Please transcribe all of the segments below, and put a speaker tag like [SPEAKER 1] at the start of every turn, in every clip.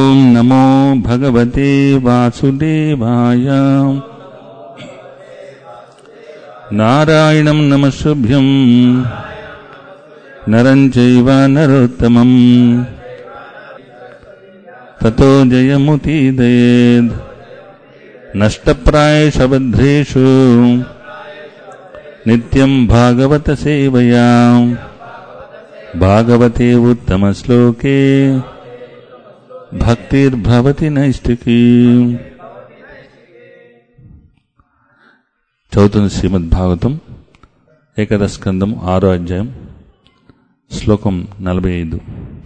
[SPEAKER 1] ఓం నమో భగవతే వాసుదేవాయ. నారాయణం నమస్తుభ్యం నరం చైవ నరోత్తమం తతో జయముదీరయేత్. నష్టప్రాయేషు బద్ధేషు నిత్యం భాగవత సేవయా. భాగవతే ఉత్తమ శ్లోకే భక్తిర్భవతి నైష్టికీ. చదువుతున్న శ్రీమద్ భాగవతం ఏకాదశ స్కందం 6వ అధ్యాయం శ్లోకం 45.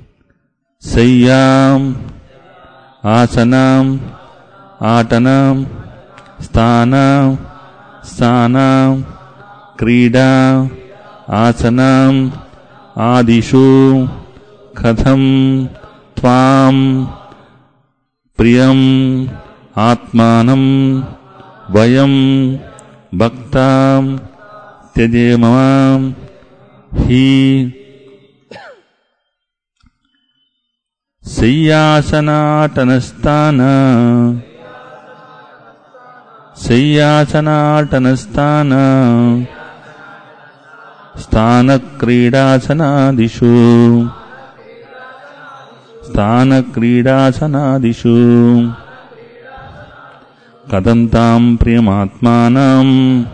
[SPEAKER 1] శయ్యాం ఆసనాం ఆటనాం స్థానాం స్థానాం క్రీడా ఆసనాం ఆదిషు కథం త్వాం ప్రియం ఆత్మానం వయం భక్తాం త్యజేమాం హి. శయ్యాసనాటనస్థాన శయ్యాసనాటనస్థాన స్థానక్రీడాసనాదిషు స్థానక్రీడాసనాదిషు కథం తాం ప్రియమాత్మానం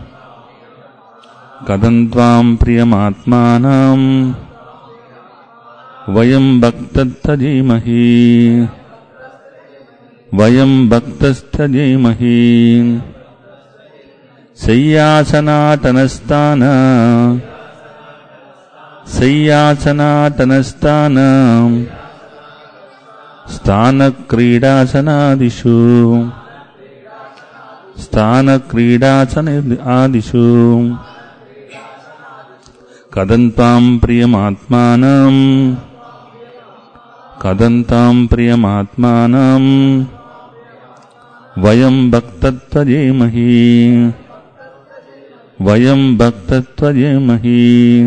[SPEAKER 1] కథం త్వాం ప్రియమాత్మానం వయం భక్తస్తజేమహి వయం భక్తస్తజేమహి. శయ్యాసనాటనస్థాన శయ్యాసనాటనస్థాన స్థానక్రీడాసనాదిషు స్థానక్రీడాసనాదిషు కథం తాం ప్రియమాత్మానం కథం తాం ప్రియమాత్మానం వయం భక్తత్వజేమహి వయం భక్తత్వజేమహి.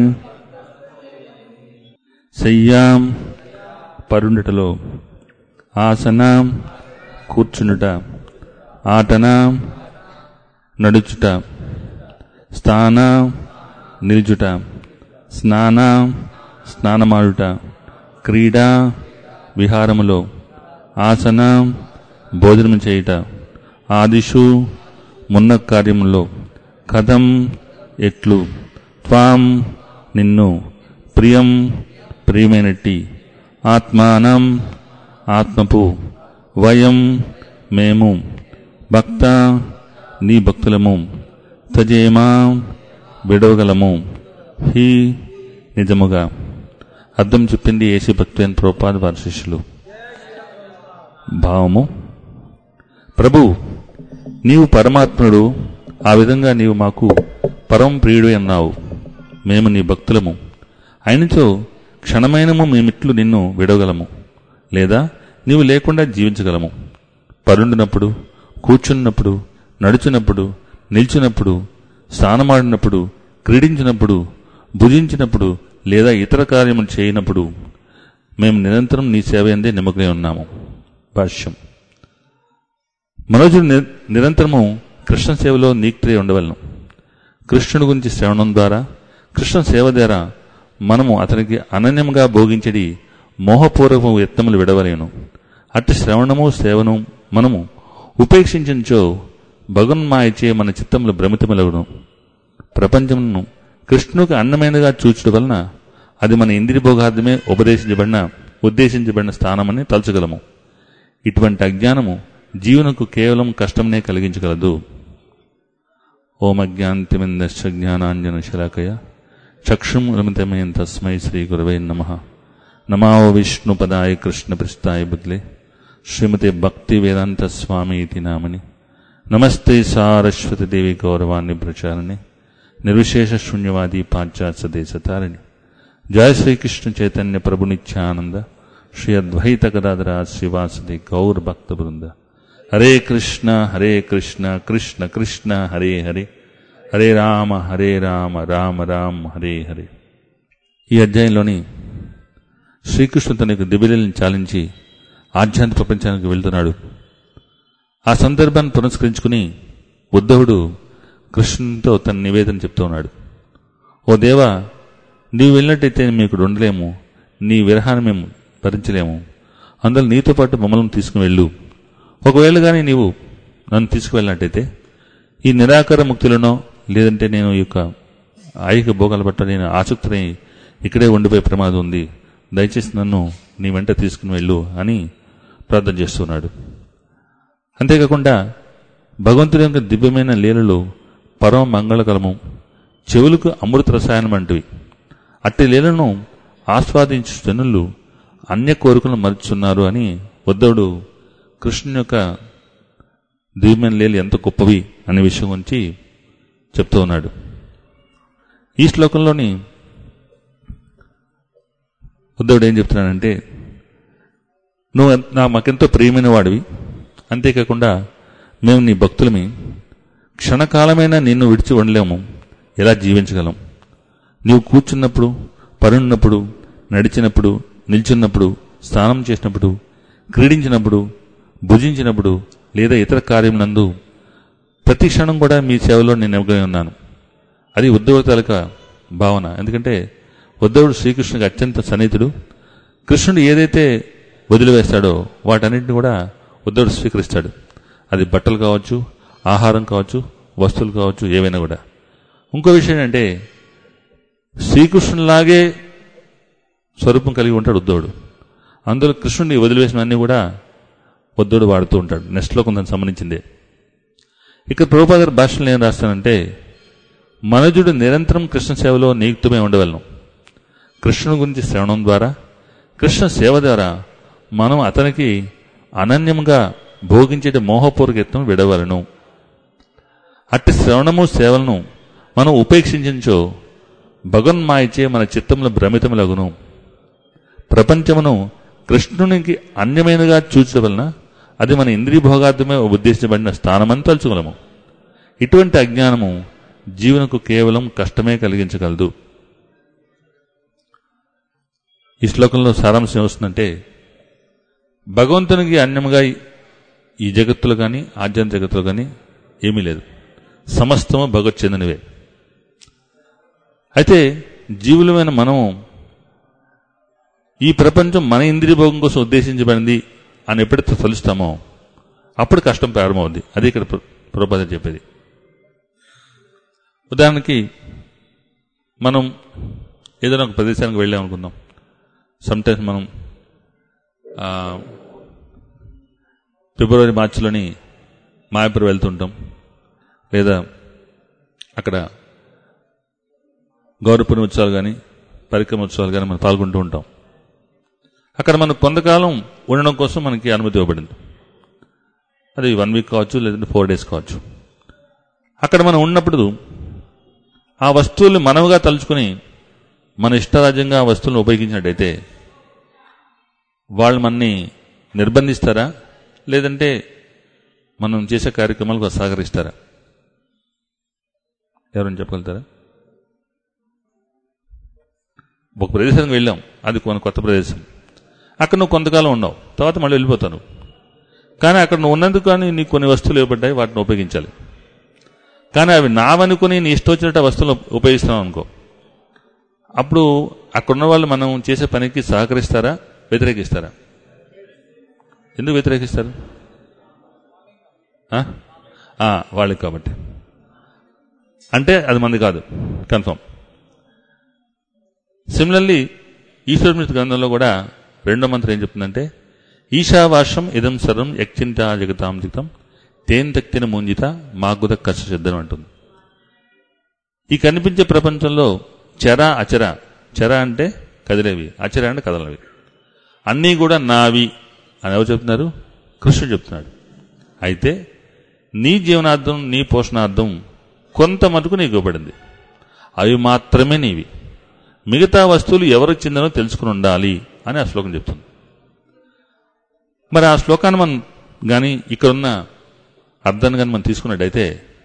[SPEAKER 1] శయ్యాం పరుండుటలో, ఆసనం కూర్చునుట, ఆటన నడుచుట, స్థాన నిలుచుట, స్నాన స్నానమాడుట, క్రీడా విహారములో, ఆసన భోజనము చేయుట, ఆదిషు మున్న కార్యములో, కథం ఎట్లు, త్వాం నిన్ను, ప్రియం ప్రియమైనట్టి, ఆత్మానం ఆత్మపు, వయం మేము, భక్త నీ భక్తులము, తజేమా విడవగలము, హి నిజముగా. అర్థం చెప్పింది యేసు భక్తి అని ప్రభుపాద వారి శిష్యులు. భావము: ప్రభు, నీవు పరమాత్ముడు, ఆ విధంగా నీవు మాకు పరమ ప్రియుడు అన్నావు. మేము నీ భక్తులము అయినచో క్షణమైనము మేమిట్లు నిన్ను విడవగలము, లేదా నీవు లేకుండా జీవించగలము. పరుండినప్పుడు, కూర్చున్నప్పుడు, నడుచున్నప్పుడు, నిల్చున్నప్పుడు, స్నానమాడినప్పుడు, క్రీడించినప్పుడు, భుజించినప్పుడు, లేదా ఇతర కార్యములు చేయనప్పుడు మేము నిరంతరం నీ సేవ యందే నిమగ్నై ఉన్నాము. భాష్యం: మనోజుడు నిరంతరము కృష్ణ సేవలో నియుక్తులై ఉండవలను. కృష్ణుడి గురించి శ్రవణం ద్వారా, కృష్ణ సేవ ద్వారా మనము అతనికి అనన్యముగా భోగించడి మోహపూర్వకము యత్నములు విడవలేను. అట్టి శ్రవణము సేవను మనము ఉపేక్షించో భగవన్మాయచే మన చిత్తములు భ్రమితములగును. ప్రపంచమును కృష్ణునికి అన్నమైనగా చూచడం వలన అది మన ఇంద్రియ భోగార్థమే ఉద్దేశించబడిన స్థానమని తలచగలము. ఇటువంటి అజ్ఞానము జీవునకు కేవలం కష్టంనే కలిగించగలదు. ఓమజ్ఞాంతిమిందశ్చ జ్ఞానాంజన శలాకయ చక్షురుమితమేన తస్మై శ్రీ గురవై నమః. నమో విష్ణుపదాయ కృష్ణ పృష్ఠాయ బుద్లే శ్రీమతే భక్తి వేదాంత స్వామి ఇతి నామని. నమస్తే సారస్వతి దేవి గౌరవాన్ని ప్రచారణి నిర్విశేష శూన్యవాది పాశ్చాత్య దేశతారిణి. జయ శ్రీకృష్ణ చైతన్య ప్రభు నిత్యానంద శ్రీ అద్వైత గదాధర శ్రీవాసది గౌర్ భక్త బృంద. హరే కృష్ణ కృష్ణ కృష్ణ హరే హరే, హరే రామ రామ రామ హరే హరే. ఈ అధ్యాయంలోని శ్రీకృష్ణుడు తన యొక్క దివ్యలీలను చాలించి ఆధ్యాత్మిక ప్రపంచానికి వెళ్తున్నాడు. ఆ సందర్భాన్ని పురస్కరించుకుని ఉద్ధవుడు కృష్ణునితో తన నివేదన చెప్తూ ఉన్నాడు. ఓ దేవా, నీవు వెళ్ళినట్టయితే మేము ఇక్కడ ఉండలేము, నీ విరహాన్ని మేము భరించలేము, అందులో నీతో పాటు మమ్మల్ని తీసుకుని వెళ్ళు. ఒకవేళ కానీ నీవు నన్ను తీసుకువెళ్ళినట్టయితే ఈ నిరాకార ముక్తులనో లేదంటే నేను ఈ యొక్క ఐహిక భోగాల పట్ల నేను ఆసక్తిని ఇక్కడే ఉండిపోయే ప్రమాదం ఉంది, దయచేసి నన్ను నీ వెంట తీసుకుని వెళ్ళు అని ప్రార్థన చేస్తున్నాడు. అంతేకాకుండా భగవంతుడి యొక్క దివ్యమైన లీలలు పరమ మంగళకరము, చెవులకు అమృత రసాయనం వంటివి. అట్టి లీలను ఆస్వాదించు జనులు అన్య కోరికలను మరుచున్నారు అని ఉద్ధవుడు కృష్ణుని యొక్క దివ్యమైన లీలలు ఎంత గొప్పవి అనే విషయం గురించి చెప్తూ ఉన్నాడు. ఈ శ్లోకంలోని ఉద్ధవుడు ఏం చెప్తున్నాడంటే, నువ్వు మాకెంతో ప్రియమైన వాడివి, అంతేకాకుండా మేము నీ భక్తులమి, క్షణకాలమైనా నిన్ను విడిచి ఉండలేము, ఎలా జీవించగలం? నీవు కూర్చున్నప్పుడు, పరున్నప్పుడు, నడిచినప్పుడు, నిల్చున్నప్పుడు, స్నానం చేసినప్పుడు, క్రీడించినప్పుడు, భుజించినప్పుడు లేదా ఇతర కార్యములందు ప్రతి క్షణం కూడా మీ సేవలో నేను నిమగ్నమై ఉన్నాను. అది ఉద్ధవుడి తాలూకా భావన. ఎందుకంటే ఉద్ధవుడు శ్రీకృష్ణుడికి అత్యంత సన్నిహితుడు. కృష్ణుడు ఏదైతే వదిలివేస్తాడో వాటన్నింటినీ కూడా ఉద్ధవుడు స్వీకరిస్తాడు. అది బట్టలు కావచ్చు, ఆహారం కావచ్చు, వస్తువులు కావచ్చు, ఏవైనా కూడా. ఇంకో విషయం ఏంటంటే శ్రీకృష్ణులాగే స్వరూపం కలిగి ఉంటాడు ఉద్ధవుడు. అందులో కృష్ణుడిని వదిలివేసినవన్నీ కూడా ఉద్ధవుడు వాడుతూ ఉంటాడు. నెక్స్ట్లో కొంత సంబంధించిందే. ఇక్కడ ప్రభుపాద గారి భాషలో ఏం రాస్తానంటే, మనుజుడు నిరంతరం కృష్ణ సేవలో నియుక్తమై ఉండవలను. కృష్ణుని గురించి శ్రవణం ద్వారా, కృష్ణ సేవ ద్వారా మనం అతనికి అనన్యంగా భోగించే మోహపూర్వకత్వం విడవలను. అట్టి శ్రవణము సేవలను మనం ఉపేక్షించో భగవన్మాయచే మన చిత్తంలో భ్రమితములగును. ప్రపంచమును కృష్ణునికి అన్యమైనగా చూచడం వలన అది మన ఇంద్రియ భోగార్థమే ఉద్దేశించబడిన స్థానమని తలుచుకోగలము. ఇటువంటి అజ్ఞానము జీవనకు కేవలం కష్టమే కలిగించగలదు. ఈ శ్లోకంలో సారాంశం వస్తుందంటే, భగవంతునికి అన్యముగా ఈ జగత్తులో కానీ ఆధ్యాత్మిక జగత్తులో కానీ ఏమీ లేదు, సమస్తము భగవత్ చెందినవే. అయితే జీవులమైన మనము ఈ ప్రపంచం మన ఇంద్రియ భోగం కోసం ఉద్దేశించబడింది అని ఎప్పుడైతే తలుస్తామో అప్పుడు కష్టం ప్రారంభమవుద్ది. అది ఇక్కడ ప్రభుపాద చెప్పేది. ఉదాహరణకి మనం ఏదైనా ఒక ప్రదేశానికి వెళ్ళామనుకుందాం. సమ్టైమ్స్ మనం ఫిబ్రవరి మార్చిలోని మాయాపూర్ వెళ్తుంటాం, లేదా అక్కడ గౌరవపూర్ణ ఉత్సవాలు కానీ పరిక్రమ ఉత్సవాలు కానీ మనం పాల్గొంటూ ఉంటాం. అక్కడ మనం కొంతకాలం ఉండడం కోసం మనకి అనుమతి ఇవ్వబడింది. అది 1 వీక్ కావచ్చు, లేదంటే 4 days కావచ్చు. అక్కడ మనం ఉన్నప్పుడు ఆ వస్తువుల్ని మనముగా తలుచుకుని మన ఇష్టరాజ్యంగా ఆ వస్తువులను ఉపయోగించినట్టయితే వాళ్ళు మనని నిర్బంధిస్తారా, లేదంటే మనం చేసే కార్యక్రమాలకు సహకరిస్తారా? ఎవరైనా చెప్పగలుగుతారా? ఒక ప్రదేశానికి వెళ్ళాం, అది కొత్త ప్రదేశం. అక్కడ నువ్వు కొంతకాలం ఉన్నావు, తర్వాత మళ్ళీ వెళ్ళిపోతాను. కానీ అక్కడ నువ్వు ఉన్నందుకు కానీ నీకు కొన్ని వస్తువులు ఇవ్వబడ్డాయి, వాటిని ఉపయోగించాలి. కానీ అవి నావనుకుని నీ ఇష్టం వచ్చినట్టు వస్తువులు ఉపయోగిస్తున్నావు అనుకో, అప్పుడు అక్కడున్న వాళ్ళు మనం చేసే పనికి సహకరిస్తారా, వ్యతిరేకిస్తారా? ఎందుకు వ్యతిరేకిస్తారు? వాళ్ళకి కాబట్టి. అంటే అది మంది కాదు, కన్ఫర్మ్. సిమిలర్లీ ఈశ్వరమిత్ర గ్రంథంలో కూడా 2వ మంత్రం ఏం చెప్తుందంటే, ఈశావాసం ఇదం సర్వం యక్చింత జగతాం జితం తేన్ తక్తిన ముంజిత మాగుద కష్టం అంటుంది. ఈ కనిపించే ప్రపంచంలో చర అచర, చర అంటే కదిలేవి, అచర అంటే కదలవి, అన్నీ కూడా నావి అని ఎవరు చెప్తున్నారు? కృష్ణుడు చెప్తున్నాడు. అయితే నీ జీవనార్థం, నీ పోషణార్థం కొంత మటుకు నీకు ఇవ్వబడింది, అవి మాత్రమే నీవి. మిగతా వస్తువులు ఎవరికి చెందనో తెలుసుకుని ఉండాలి అని ఆ శ్లోకం చెప్తుంది. మరి ఆ శ్లోకాన్ని మనం కానీ ఇక్కడున్న అర్థాన్ని కానీ మనం తీసుకున్నట్టయితే,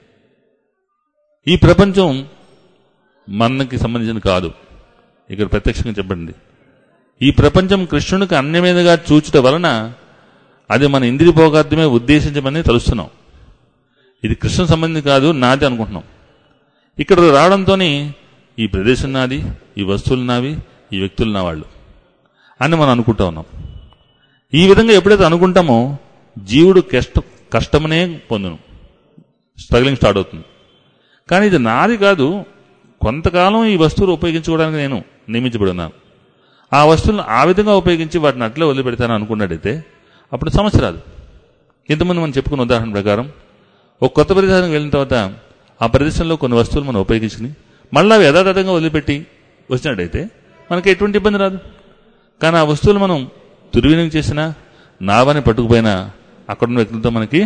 [SPEAKER 1] ఈ ప్రపంచం మనకి సంబంధించిన కాదు. ఇక్కడ ప్రత్యక్షంగా చెప్పబడింది, ఈ ప్రపంచం కృష్ణునికి అన్యమేదగా చూచుట వలన అది మన ఇంద్రియ భోగార్థమే ఉద్దేశించమని తెలుస్తున్నాం. ఇది కృష్ణ సంబంధం కాదు, నాది అనుకుంటున్నాం. ఇక్కడ రావడంతో ఈ ప్రదేశం నాది, ఈ వస్తువులు నావి, ఈ వ్యక్తులు నా వాళ్ళు అని మనం అనుకుంటా ఉన్నాం. ఈ విధంగా ఎప్పుడైతే అనుకుంటామో జీవుడు కష్టమనే పొందును, స్ట్రగ్లింగ్ స్టార్ట్ అవుతుంది. కానీ ఇది నాది కాదు, కొంతకాలం ఈ వస్తువులు ఉపయోగించుకోవడానికి నేను నియమించబడి ఉన్నాను. ఆ వస్తువులను ఆ విధంగా ఉపయోగించి వాటిని అట్లే వదిలిపెడతాను అనుకున్నట్టయితే అప్పుడు సమస్య రాదు. ఇంతకుముందు మనం చెప్పుకున్న ఉదాహరణ ప్రకారం ఒక కొత్త ప్రదేశానికి వెళ్ళిన తర్వాత ఆ ప్రదేశంలో కొన్ని వస్తువులు మనం ఉపయోగించుకుని మళ్ళీ అవి యథాతథంగా వదిలిపెట్టి వచ్చినట్టయితే మనకి ఎటువంటి ఇబ్బంది రాదు. కానీ ఆ వస్తువులు మనం దుర్వినియోగం చేసినా, నావని పట్టుకుపోయినా అక్కడున్న వ్యక్తులతో మనకి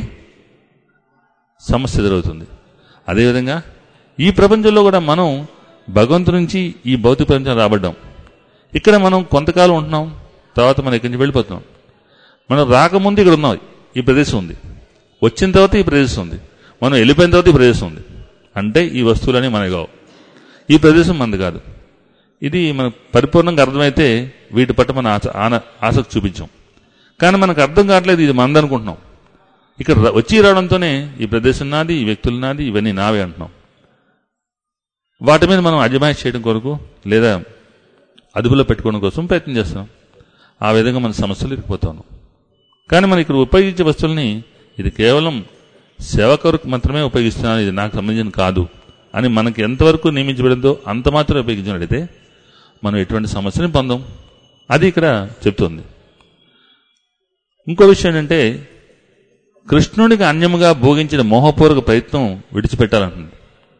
[SPEAKER 1] సమస్య ఎదురవుతుంది. అదేవిధంగా ఈ ప్రపంచంలో కూడా మనం భగవంతు నుంచి ఈ భౌతిక ప్రపంచం రాబడ్డాం. ఇక్కడ మనం కొంతకాలం ఉంటున్నాం, తర్వాత మనం ఇక్కడి నుంచి వెళ్ళిపోతున్నాం. మనం రాకముందు ఇక్కడ ఉన్నాం, ఈ ప్రదేశం ఉంది. వచ్చిన తర్వాత ఈ ప్రదేశం ఉంది. మనం వెళ్ళిపోయిన తర్వాత ఈ ప్రదేశం ఉంది. అంటే ఈ వస్తువులని మనకి కావు, ఈ ప్రదేశం మనది కాదు. ఇది మనకు పరిపూర్ణంగా అర్థమైతే వీటి పట్ల మన ఆసక్తి చూపించాం. కానీ మనకు అర్థం కావట్లేదు, ఇది మనది అనుకుంటున్నాం. ఇక్కడ వచ్చి రావడంతోనే ఈ ప్రదేశం నాది, ఈ వ్యక్తులు నాది, ఇవన్నీ నావే అంటున్నాం. వాటి మీద మనం అజమాయిష్ చేయడం కొరకు లేదా అదుపులో పెట్టుకోవడం కోసం ప్రయత్నం చేస్తున్నాం. ఆ విధంగా మన సమస్యలు ఇరికిపోతాను. కానీ మనం ఇక్కడ ఉపయోగించే వస్తువుల్ని ఇది కేవలం సేవ కొరకు మాత్రమే ఉపయోగిస్తున్నాను, ఇది నాకు సంబంధించిన కాదు అని మనకి ఎంతవరకు నియమించబడిందో అంత మాత్రమే ఉపయోగించినట్లయితే మనం ఎటువంటి సమస్యని పొందాం. అది ఇక్కడ చెప్తుంది. ఇంకో విషయం ఏంటంటే కృష్ణుడికి అన్యముగా భోగించిన మోహపూర్వక ప్రయత్నం విడిచిపెట్టాలంటుంది.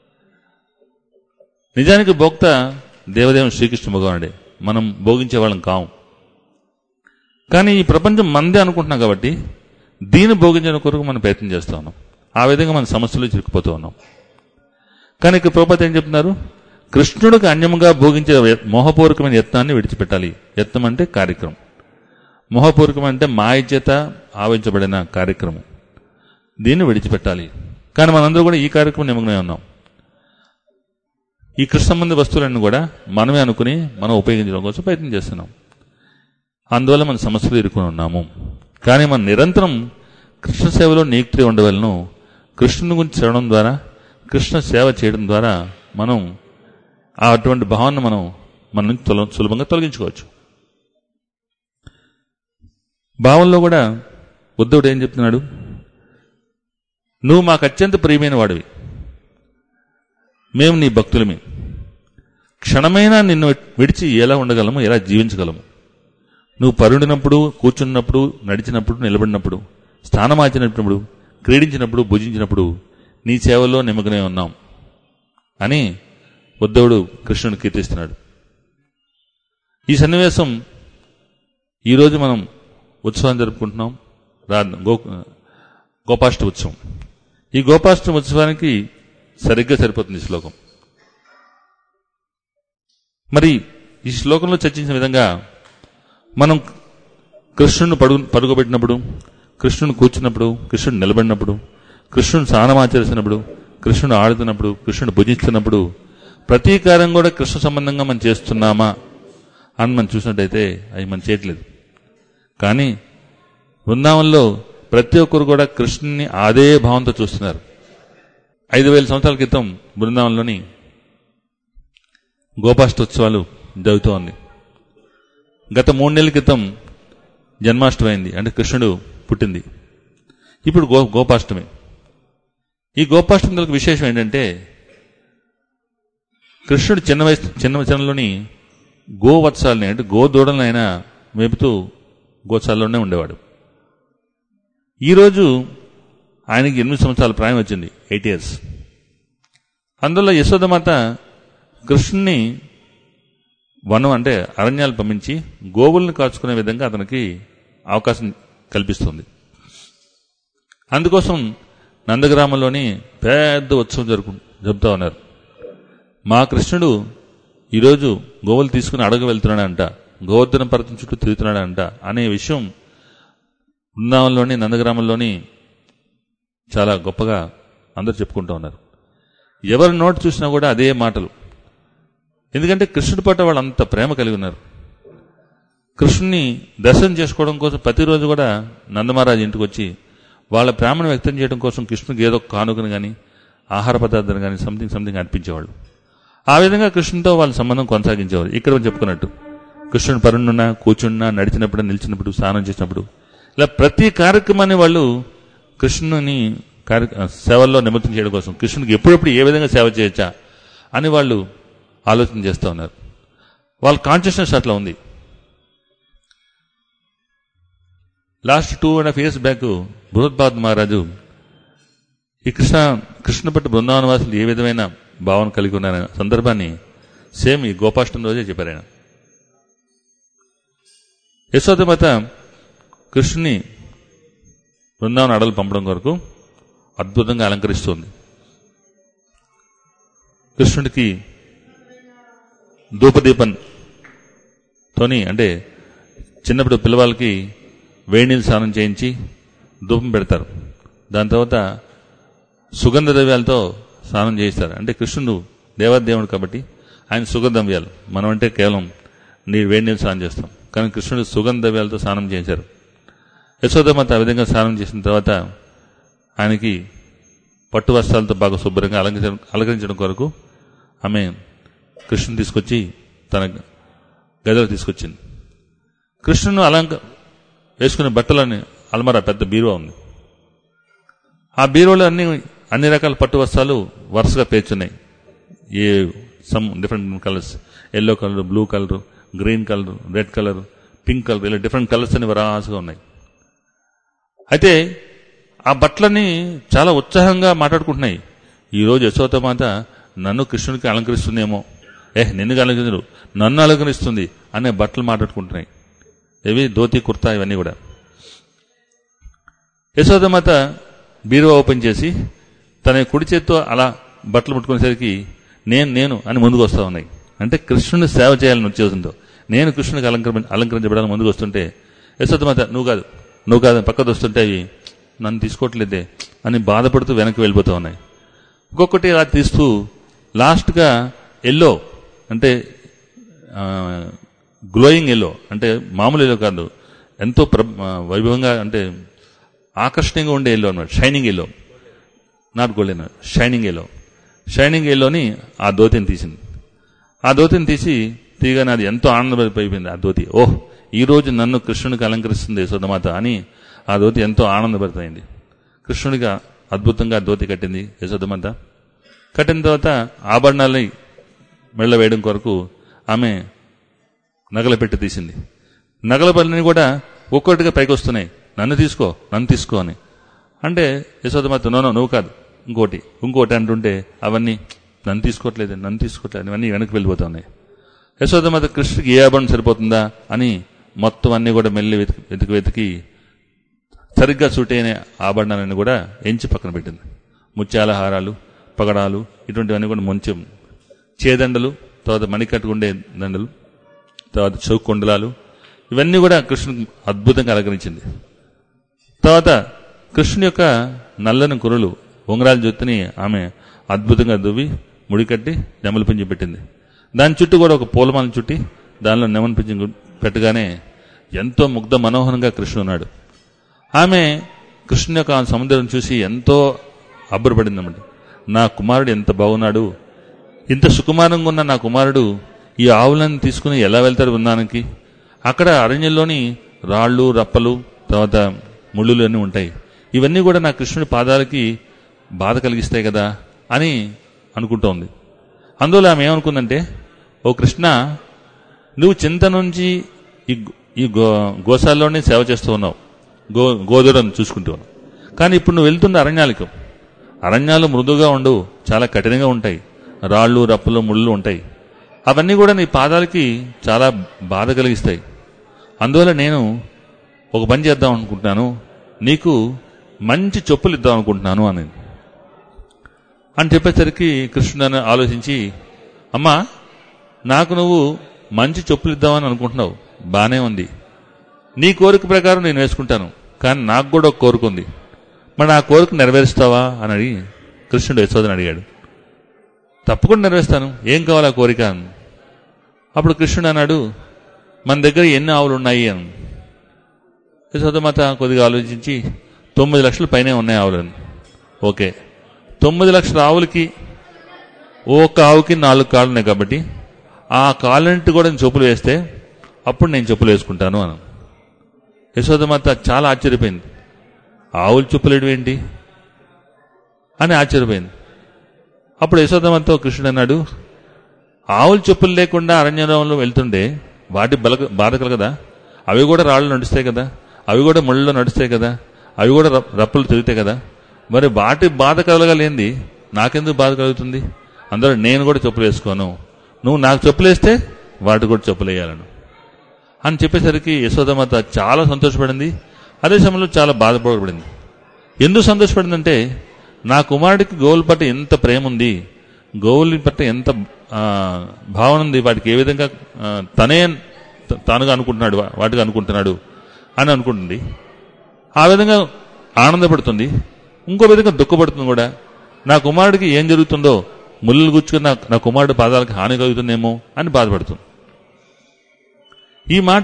[SPEAKER 1] నిజానికి భోక్త దేవదేవుని శ్రీకృష్ణ భగవానుడే, మనం భోగించే వాళ్ళం కాము. కానీ ఈ ప్రపంచం మందే అనుకుంటున్నాం కాబట్టి దీన్ని భోగించడం కొరకు మనం ప్రయత్నం చేస్తూ ఉన్నాం. ఆ విధంగా మన సమస్యలు చిరుకుపోతూ ఉన్నాం. కానీ ఇక్కడ ప్రభుపాద ఏం చెప్తున్నారు? కృష్ణుడికి అన్యముగా భోగించే మోహపూర్వకమైన యత్నాన్ని విడిచిపెట్టాలి. యత్నం అంటే కార్యక్రమం, మోహపూర్వకం అంటే మాయ చేత ఆవరించబడిన కార్యక్రమం. దీన్ని విడిచిపెట్టాలి. కానీ మనందరూ కూడా ఈ కార్యక్రమం నిమగ్నమై ఉన్నాం. ఈ కృష్ణ సంబంధ వస్తువులన్నీ కూడా మనమే అనుకుని మనం ఉపయోగించడం కోసం ప్రయత్నం చేస్తున్నాం. అందువల్ల మన సమస్యలు ఇరుకుని ఉన్నాము. కానీ మనం నిరంతరం కృష్ణ సేవలో నియుక్తి ఉండవలను. కృష్ణుని గురించి చదవడం ద్వారా, కృష్ణ సేవ చేయడం ద్వారా మనం అటువంటి భావన మన నుంచి సులభంగా తొలగించుకోవచ్చు. భావంలో కూడా ఉద్ధవుడు ఏం చెప్తున్నాడు? నువ్వు మాకు అత్యంత ప్రియమైన వాడివి, మేము నీ భక్తులమే. క్షణమైనా నిన్ను విడిచి ఎలా ఉండగలము, ఎలా జీవించగలము? నువ్వు పరుడినప్పుడు, కూర్చున్నప్పుడు, నడిచినప్పుడు, నిలబడినప్పుడు, స్థానమార్చినప్పుడు, క్రీడించినప్పుడు, భుజించినప్పుడు నీ సేవలో నిమగ్నమై ఉన్నాం అని ఉద్ధవుడు కృష్ణుని కీర్తిస్తున్నాడు. ఈ సన్నివేశం ఈరోజు మనం ఉత్సవం జరుపుకుంటున్నాం, గోపాష్టమి ఉత్సవం. ఈ గోపాష్టమి ఉత్సవానికి సరిగ్గా సరిపోతుంది ఈ శ్లోకం. మరి ఈ శ్లోకంలో చర్చించిన విధంగా మనం కృష్ణుని పడుకోబెట్టినప్పుడు, కృష్ణుని కూర్చున్నప్పుడు, కృష్ణుడు నిలబడినప్పుడు, కృష్ణుని స్నానమాచరిస్తున్నప్పుడు, కృష్ణుడు ఆడుతున్నప్పుడు, కృష్ణుడు భుజిస్తున్నప్పుడు ప్రతీకారం కూడా కృష్ణ సంబంధంగా మనం చేస్తున్నామా అని మనం చూసినట్టయితే అవి మనం చేయట్లేదు. కానీ బృందావనంలో ప్రతి ఒక్కరు కూడా కృష్ణుని అదే భావంతో చూస్తున్నారు. 5000 సంవత్సరాల క్రితం బృందావనంలోని గోపాష్టోత్సవాలు జరుగుతూ ఉంది. గత 3 నెలల క్రితం జన్మాష్టమి అయింది, అంటే కృష్ణుడు పుట్టింది. ఇప్పుడు గోపాష్టమి. ఈ గోపాష్టమి విశేషం ఏంటంటే కృష్ణుడు చిన్నలోని గోవత్సాలని, అంటే గోదూడలను ఆయన మేపుతూ గోశాలలోనే ఉండేవాడు. ఈరోజు ఆయనకి 8 సంవత్సరాల ప్రాయం వచ్చింది, 8 years. అందులో యశోదమాత కృష్ణుని వనం అంటే అరణ్యాలు పంపించి గోవుల్ని కాచుకునే విధంగా అతనికి అవకాశం కల్పిస్తుంది. అందుకోసం నందగ్రామంలోని పెద్ద ఉత్సవం జరుపుతూ ఉన్నారు. మా కృష్ణుడు ఈరోజు గోవులు తీసుకుని అడగ వెళ్తున్నాడంట, గోవర్ధన పర్వతం చుట్టూ తిరుగుతున్నాడంట అనే విషయం బృందావనంలోని నందగ్రామంలోని చాలా గొప్పగా అందరూ చెప్పుకుంటూ ఉన్నారు. ఎవరి నోటు చూసినా కూడా అదే మాటలు. ఎందుకంటే కృష్ణుడి పట్ల వాళ్ళు అంత ప్రేమ కలిగి ఉన్నారు. కృష్ణుని దర్శనం చేసుకోవడం కోసం ప్రతిరోజు కూడా నందమహారాజు ఇంటికి వచ్చి వాళ్ళ ప్రేమను వ్యక్తం చేయడం కోసం కృష్ణుడికి ఏదో కానుకను కానీ ఆహార పదార్థాలు కానీ సంథింగ్ అర్పించేవాళ్ళు. ఆ విధంగా కృష్ణునితో వాళ్ళ సంబంధం కొనసాగించేవారు. ఇక్కడ చెప్పుకున్నట్టు కృష్ణుని పరుండున్నా, కూర్చున్నా, నడిచినప్పుడు, నిలిచినప్పుడు, స్నానం చేసినప్పుడు, ఇలా ప్రతి కార్యక్రమాన్ని వాళ్ళు కృష్ణుని సేవల్లో నిమగ్నం చేయడం కోసం కృష్ణునికి ఎప్పుడెప్పుడు ఏ విధంగా సేవ చేయొచ్చా అని వాళ్ళు ఆలోచన చేస్తూ ఉన్నారు. వాళ్ళ కాన్షియస్నెస్ అట్లా ఉంది. లాస్ట్ 2.5 years బ్యాక్ బృహద్బాద్ మహారాజు ఈ కృష్ణ పట్టు బృందావనవాసులు ఏ విధమైన భావన కలిగి ఉన్నారనే సందర్భాన్ని సేమ్ ఈ గోపాష్టమి రోజే చెప్పారు ఆయన. యశోదమాత కృష్ణుని బృందావన అడవులు పంపడం కొరకు అద్భుతంగా అలంకరిస్తుంది. కృష్ణుడికి ధూపదీపంతోని, అంటే చిన్నప్పుడు పిల్లవాళ్ళకి వేణీళ్ళు స్నానం చేయించి ధూపం పెడతారు. దాని తర్వాత సుగంధ ద్రవ్యాలతో స్నానం చేయిస్తారు. అంటే కృష్ణుడు దేవాదేవుడు కాబట్టి ఆయన సుగంధ ద్రవ్యాలు, మనం అంటే కేవలం వేణీళ్ళు స్నానం చేస్తాం, కానీ కృష్ణుడు సుగంధ ద్రవ్యాలతో స్నానం చేశారు. యశోదమాత ఆ విధంగా స్నానం చేసిన తర్వాత ఆయనకి పట్టు వస్త్రాలతో బాగా శుభ్రంగా అలంకరించడం కొరకు ఆమె కృష్ణుని తీసుకొచ్చి తన గదిలో తీసుకొచ్చింది. కృష్ణును వేసుకునే బట్టలని అల్మారా పెద్ద బీరువా ఉంది. ఆ బీరువాలో అన్ని రకాల పట్టు వస్త్రాలు వరుసగా పేర్చున్నాయి. Different colours, yellow colour, blue colour, green colour, red colour, pink colour, ఇలా డిఫరెంట్ కలర్స్ అని వరాసుగా ఉన్నాయి. అయితే ఆ బట్టలని చాలా ఉత్సాహంగా మాట్లాడుకుంటున్నాయి. ఈరోజు యశోదమాత నన్ను కృష్ణుడికి అలంకరిస్తుందేమో, నిన్ను అలంకరించరు, నన్ను అలంకరిస్తుంది అనే బట్టలు మాట్లాడుకుంటున్నాయి. ఇవి ధోతి, కుర్తా, ఇవన్నీ కూడా. యశోదమాత బీరువా ఓపెన్ చేసి తన కుడి చేత్తో అలా బట్టలు ముట్టుకునేసరికి నేను అని ముందుకు వస్తూ ఉన్నాయి. అంటే కృష్ణుని సేవ చేయాలని ఉద్దేశంతో నేను కృష్ణునికి అలంకరించబడాలని ముందుకు వస్తుంటే యశోదమాత నువ్వు కాదు పక్కకు వస్తుంటే అవి నన్ను తీసుకోవట్లేదే అని బాధపడుతూ వెనక్కి వెళ్ళిపోతూ ఉన్నాయి. ఒక్కొక్కటి అలా తీస్తూ లాస్ట్గా ఎల్లో, అంటే గ్లోయింగ్ ఎల్లో, అంటే మామూలు ఎల్లో కాదు, ఎంతో వైభవంగా, అంటే ఆకర్షణీయంగా ఉండే ఎల్లో అన్నమాట. Shining yellow, not golden, shining ఎల్లోని ఆ ధోతిని తీసింది. ఆ ధోతిని తీయగానే అది ఎంతో ఆనందపడిపోయింది. ఆ ధోతి, ఈ రోజు నన్ను కృష్ణునికి అలంకరిస్తుంది యశోదమాత అని ఆ ధోతి ఎంతో ఆనందపడుతుంది. కృష్ణుడికి అద్భుతంగా ధోతి కట్టింది యశోదమాత. కట్టిన తర్వాత ఆభరణాలని మెళ్ళ వేయడం కొరకు ఆమె నగల పెట్టి తీసింది. నగల పళ్ళని కూడా ఒక్కొక్కటిగా పైకి వస్తున్నాయి. నన్ను తీసుకో అని. అంటే యశోదమాత నువ్వు కాదు, ఇంకోటి అంటుంటే అవన్నీ నన్ను తీసుకోవట్లేదు ఇవన్నీ వెనక్కి వెళ్ళిపోతున్నాయి. యశోదమాత కృష్ణుడికి ఏ ఆభరణం సరిపోతుందా అని మొత్తం అన్ని కూడా మెల్లి వెతికి సరిగ్గా సూట్ అయిన ఆభరణాలన్నీ కూడా ఎంచి పక్కన పెట్టింది. ముత్యాల హారాలు, పగడాలు, ఇటువంటివన్నీ కూడా మంచి చేదండలు, తర్వాత మణికట్టుకుండే దండలు, తర్వాత చౌకుండలాలు, ఇవన్నీ కూడా కృష్ణునికి అద్భుతంగా అలంకరించింది. తర్వాత కృష్ణుని యొక్క నల్లని కురులు, ఉంగరాల జొత్తుని ఆమె అద్భుతంగా దువ్వి ముడికట్టి నెమలి పింఛం పెట్టింది. దాని చుట్టూ కూడా ఒక పూలమాలను చుట్టి దానిలో నెమలి పింఛం పెట్టగానే ఎంతో ముగ్ధ మనోహరంగా కృష్ణుడు ఉన్నాడు. ఆమె కృష్ణుని యొక్క సముద్రం చూసి ఎంతో అబ్బురపడిందన్నమాట. నా కుమారుడు ఎంత బాగున్నాడు, ఇంత సుకుమారంగా ఉన్న నా కుమారుడు ఈ ఆవులను తీసుకుని ఎలా వెళ్తాడు బృందానికి? అక్కడ అరణ్యంలోని రాళ్ళు, రప్పలు, తర్వాత ముళ్ళులు అన్నీ ఉంటాయి. ఇవన్నీ కూడా నా కృష్ణుడి పాదాలకి బాధ కలిగిస్తాయి కదా అని అనుకుంటోంది. అందువల్ల ఆమె ఏమనుకుందంటే, ఓ కృష్ణ, నువ్వు చింత నుంచి ఈ గోశాలలోనే సేవ చేస్తూ ఉన్నావు, గోధురను చూసుకుంటూ ఉన్నావు. కానీ ఇప్పుడు నువ్వు వెళ్తున్న అరణ్యాలు మృదువుగా ఉండవు, చాలా కఠినంగా ఉంటాయి. రాళ్ళు, రప్పలు, ముళ్ళు ఉంటాయి. అవన్నీ కూడా నీ పాదాలకి చాలా బాధ కలిగిస్తాయి. అందువల్ల నేను ఒక పని చేద్దాం అనుకుంటున్నాను, నీకు మంచి చెప్పులు ఇద్దాం అనుకుంటున్నాను అని చెప్పేసరికి కృష్ణుడు ఆలోచించి, అమ్మా, నాకు నువ్వు మంచి చెప్పులు ఇద్దామని అనుకుంటున్నావు, బానే ఉంది, నీ కోరిక ప్రకారం నేను వేసుకుంటాను. కానీ నాకు కూడా ఒక కోరిక ఉంది, మరి ఆ కోరిక నెరవేరుస్తావా అని అడిగి కృష్ణుడు యశోదని అడిగాడు. తప్పకుండా నెరవేరుస్తాను, ఏం కావాలి ఆ కోరిక? అప్పుడు కృష్ణుడు అన్నాడు, మన దగ్గర ఎన్ని ఆవులు ఉన్నాయి అని. యశోదమాత కొద్దిగా ఆలోచించి 9 లక్షల పైనే ఉన్నాయి ఆవులని. ఓకే, 9 లక్షల ఆవులకి ఒక్క ఆవుకి 4 కాళ్ళు ఉన్నాయి కాబట్టి ఆ కాళ్ళంటి కూడా నేను చెప్పులు వేస్తే అప్పుడు నేను చెప్పులు వేసుకుంటాను అని. యశోదమాత చాలా ఆశ్చర్యపోయింది. ఆవులు చెప్పులేడు ఏంటి అని ఆశ్చర్యపోయింది. అప్పుడు యశోదమాతతో కృష్ణుడు అన్నాడు, ఆవులు చెప్పులు లేకుండా అరణ్యంలో వెళ్తుండే వాటి బాధ కలగదా? అవి కూడా రాళ్ళు నడుస్తాయి కదా, అవి కూడా ముళ్ళలో నడుస్తాయి కదా, అవి కూడా రప్పులు తిరుగుతాయి కదా. మరి వాటి బాధ కలగలేంది నాకెందుకు బాధ కలుగుతుంది? అందరూ నేను కూడా చెప్పులు వేసుకోను, నువ్వు నాకు చెప్పులు వేస్తే వాటి కూడా చెప్పులు వేయాలను అని చెప్పేసరికి యశోదమాత చాలా సంతోషపడింది. అదే సమయంలో చాలా బాధపడబడింది. ఎందుకు సంతోషపడిందంటే, నా కుమారుడికి గోవుల పట్ల ఎంత ప్రేమ ఉంది, గోవుల పట్ల ఎంత భావన ఉంది, వాటికి ఏ విధంగా తానుగా అనుకుంటున్నాడు, వాటిగా అనుకుంటున్నాడు అని అనుకుంటుంది. ఆ విధంగా ఆనందపడుతుంది. ఇంకో విధంగా దుఃఖపడుతుంది కూడా. నా కుమారుడికి ఏం జరుగుతుందో, ముళ్ళు గుచ్చుకుని నా కుమారుడి పాదాలకు హాని కలుగుతుందేమో అని బాధపడుతుంది. ఈ మాట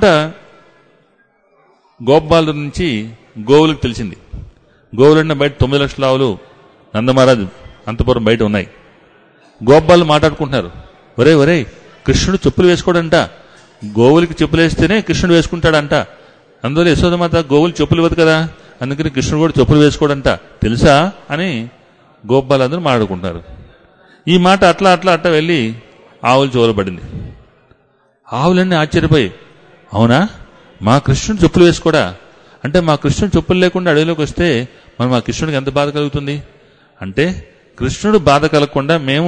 [SPEAKER 1] గోపాల నుంచి గోవులకు తెలిసింది. గోవులన్న బయట 9 లక్షల ఆవులు నందమహారాజు అంతపురం బయట ఉన్నాయి. గోపాలు మాట్లాడుకుంటున్నారు, ఒరే కృష్ణుడు చెప్పులు వేసుకోడంట, గోవులకి చెప్పులు వేస్తేనే కృష్ణుడు వేసుకుంటాడంట. అందువల్ల యశోదమాత గోవులు చెప్పులు ఇవ్వదు కదా, అందుకని కృష్ణుడు కూడా చెప్పులు వేసుకోడంట, తెలుసా అని గోపాలందరూ మాట్లాడుకుంటున్నారు. ఈ మాట అట్లా వెళ్ళి ఆవులు చెవులు పడింది. ఆవులన్నీ ఆశ్చర్యపోయి, అవునా, మా కృష్ణుడు చెప్పులు వేసుకోడా? అంటే మా కృష్ణుడు చెప్పులు లేకుండా అడవిలోకి వస్తే మరి మా కృష్ణుడికి ఎంత బాధ కలుగుతుంది? అంటే కృష్ణుడు బాధ కలగకుండా మేము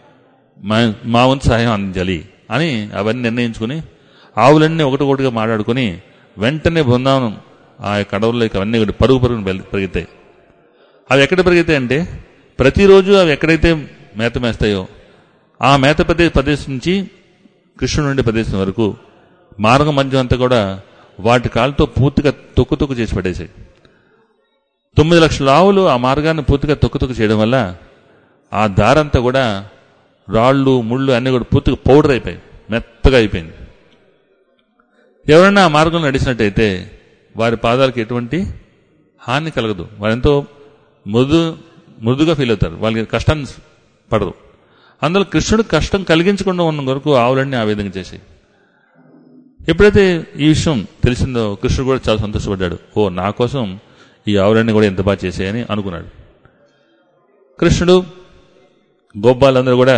[SPEAKER 1] మా వంతు సహాయం అందించాలి అని అవన్నీ నిర్ణయించుకుని ఆవులన్నీ ఒకటిగా మాట్లాడుకుని వెంటనే బృందావనం ఆ యొక్క అడవుల్లోకి అవన్నీ పరుగును పెరుగుతాయి. అవి ఎక్కడ పెరుగుతాయి అంటే, ప్రతిరోజు అవి ఎక్కడైతే మేత మేస్తాయో ఆ మేత ప్రదేశం నుంచి కృష్ణుడు నుండి ప్రదేశం వరకు మార్గం మధ్యం అంతా కూడా వాటి కాళ్ళతో పూర్తిగా తొక్కు చేసి పడేసాయి. 9 లక్షల ఆవులు ఆ మార్గాన్ని పూర్తిగా తొక్కు చేయడం వల్ల ఆ దారంతా కూడా రాళ్ళు ముళ్ళు అన్నీ కూడా పూర్తిగా పౌడర్ అయిపోయాయి, మెత్తగా అయిపోయింది. ఎవరైనా ఆ మార్గంలో నడిచినట్టయితే వారి పాదాలకు ఎటువంటి హాని కలగదు, వారెంతో మృదుగా ఫీల్ అవుతారు, వాళ్ళకి కష్టాన్ని పడదు. అందులో కృష్ణుడు కష్టం కలిగించకుండా ఉన్న వరకు ఆవులన్నీ ఆ విధంగా చేశాయి. ఎప్పుడైతే ఈ విషయం తెలిసిందో కృష్ణుడు కూడా చాలా సంతోషపడ్డాడు. ఓ, నా కోసం ఈ ఆవులన్నీ కూడా ఎంత బాగా చేశాయని అనుకున్నాడు. కృష్ణుడు గోపాలందరూ కూడా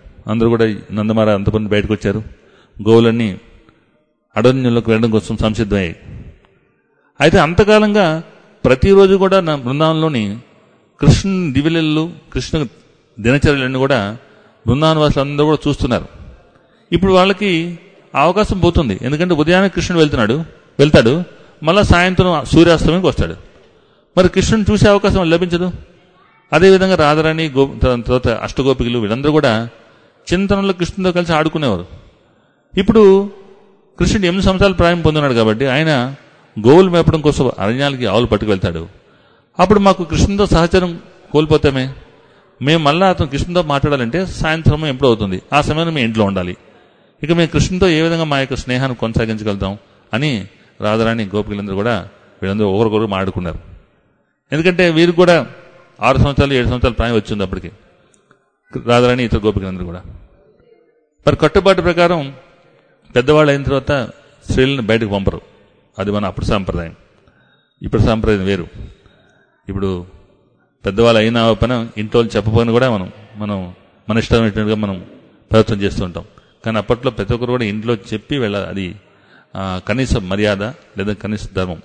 [SPEAKER 1] నందమార అంతమంది బయటకు వచ్చారు. గోవులన్నీ అడవుల్లోకి వెళ్ళడం కోసం సంసిద్ధమయ్యాయి. అయితే అంతకాలంగా ప్రతిరోజు కూడా నా బృందావనంలోని కృష్ణుని దివిలీలలు, కృష్ణ దినచర్యలన్నీ కూడా బృందావన వాసులు అందరూ కూడా చూస్తున్నారు. ఇప్పుడు వాళ్ళకి అవకాశం పోతుంది. ఎందుకంటే ఉదయాన్నే కృష్ణుడు వెళ్తాడు, మళ్ళా సాయంత్రం సూర్యాస్తమానికి వస్తాడు. మరి కృష్ణుని చూసే అవకాశం లభించదు. అదేవిధంగా రాధారాణి తర్వాత అష్టగోపికలు వీళ్ళందరూ కూడా చింతనలో కృష్ణుడితో కలిసి ఆడుకునేవారు. ఇప్పుడు కృష్ణుడు 8 సంవత్సరాలు ప్రాయం పొందినాడు కాబట్టి ఆయన గోవులు మేపడం కోసం అరణ్యాలకి ఆవులు పట్టుకు వెళ్తాడు. అప్పుడు మాకు కృష్ణుతో సహచరం కోల్పోతామే, మేము మళ్ళా అతను కృష్ణుతో మాట్లాడాలంటే సాయంత్రం ఎప్పుడు అవుతుంది, ఆ సమయంలో మేము ఇంట్లో ఉండాలి. ఇక మేము కృష్ణుతో ఏ విధంగా మా యొక్క స్నేహాన్ని కొనసాగించగలుగుతాం అని రాధారాణి గోపికలందరూ కూడా వీళ్ళందరూ ఒకరికొకరు మాట్లాడుకున్నారు. ఎందుకంటే వీరికి కూడా 6 సంవత్సరాలు 7 సంవత్సరాల ప్రాయం వచ్చింది అప్పటికి, రాధారాణి ఇతర గోపికలందరూ కూడా. మరి కట్టుబాటు ప్రకారం పెద్దవాళ్ళు అయిన తర్వాత స్త్రీలను బయటకు పంపరు. అది మన అప్పుడు సాంప్రదాయం. ఇప్పుడు సాంప్రదాయం వేరు. ఇప్పుడు పెద్దవాళ్ళు అయినా పని ఇంట్లో చెప్పపోయినా కూడా మనం మన ఇష్టమైనట్టుగా మనం ప్రయత్నం చేస్తూ ఉంటాం. కానీ అప్పట్లో ప్రతి ఒక్కరు కూడా ఇంట్లో చెప్పి వెళ్ళాలి. అది కనీస మర్యాద లేదా కనీస ధర్మం.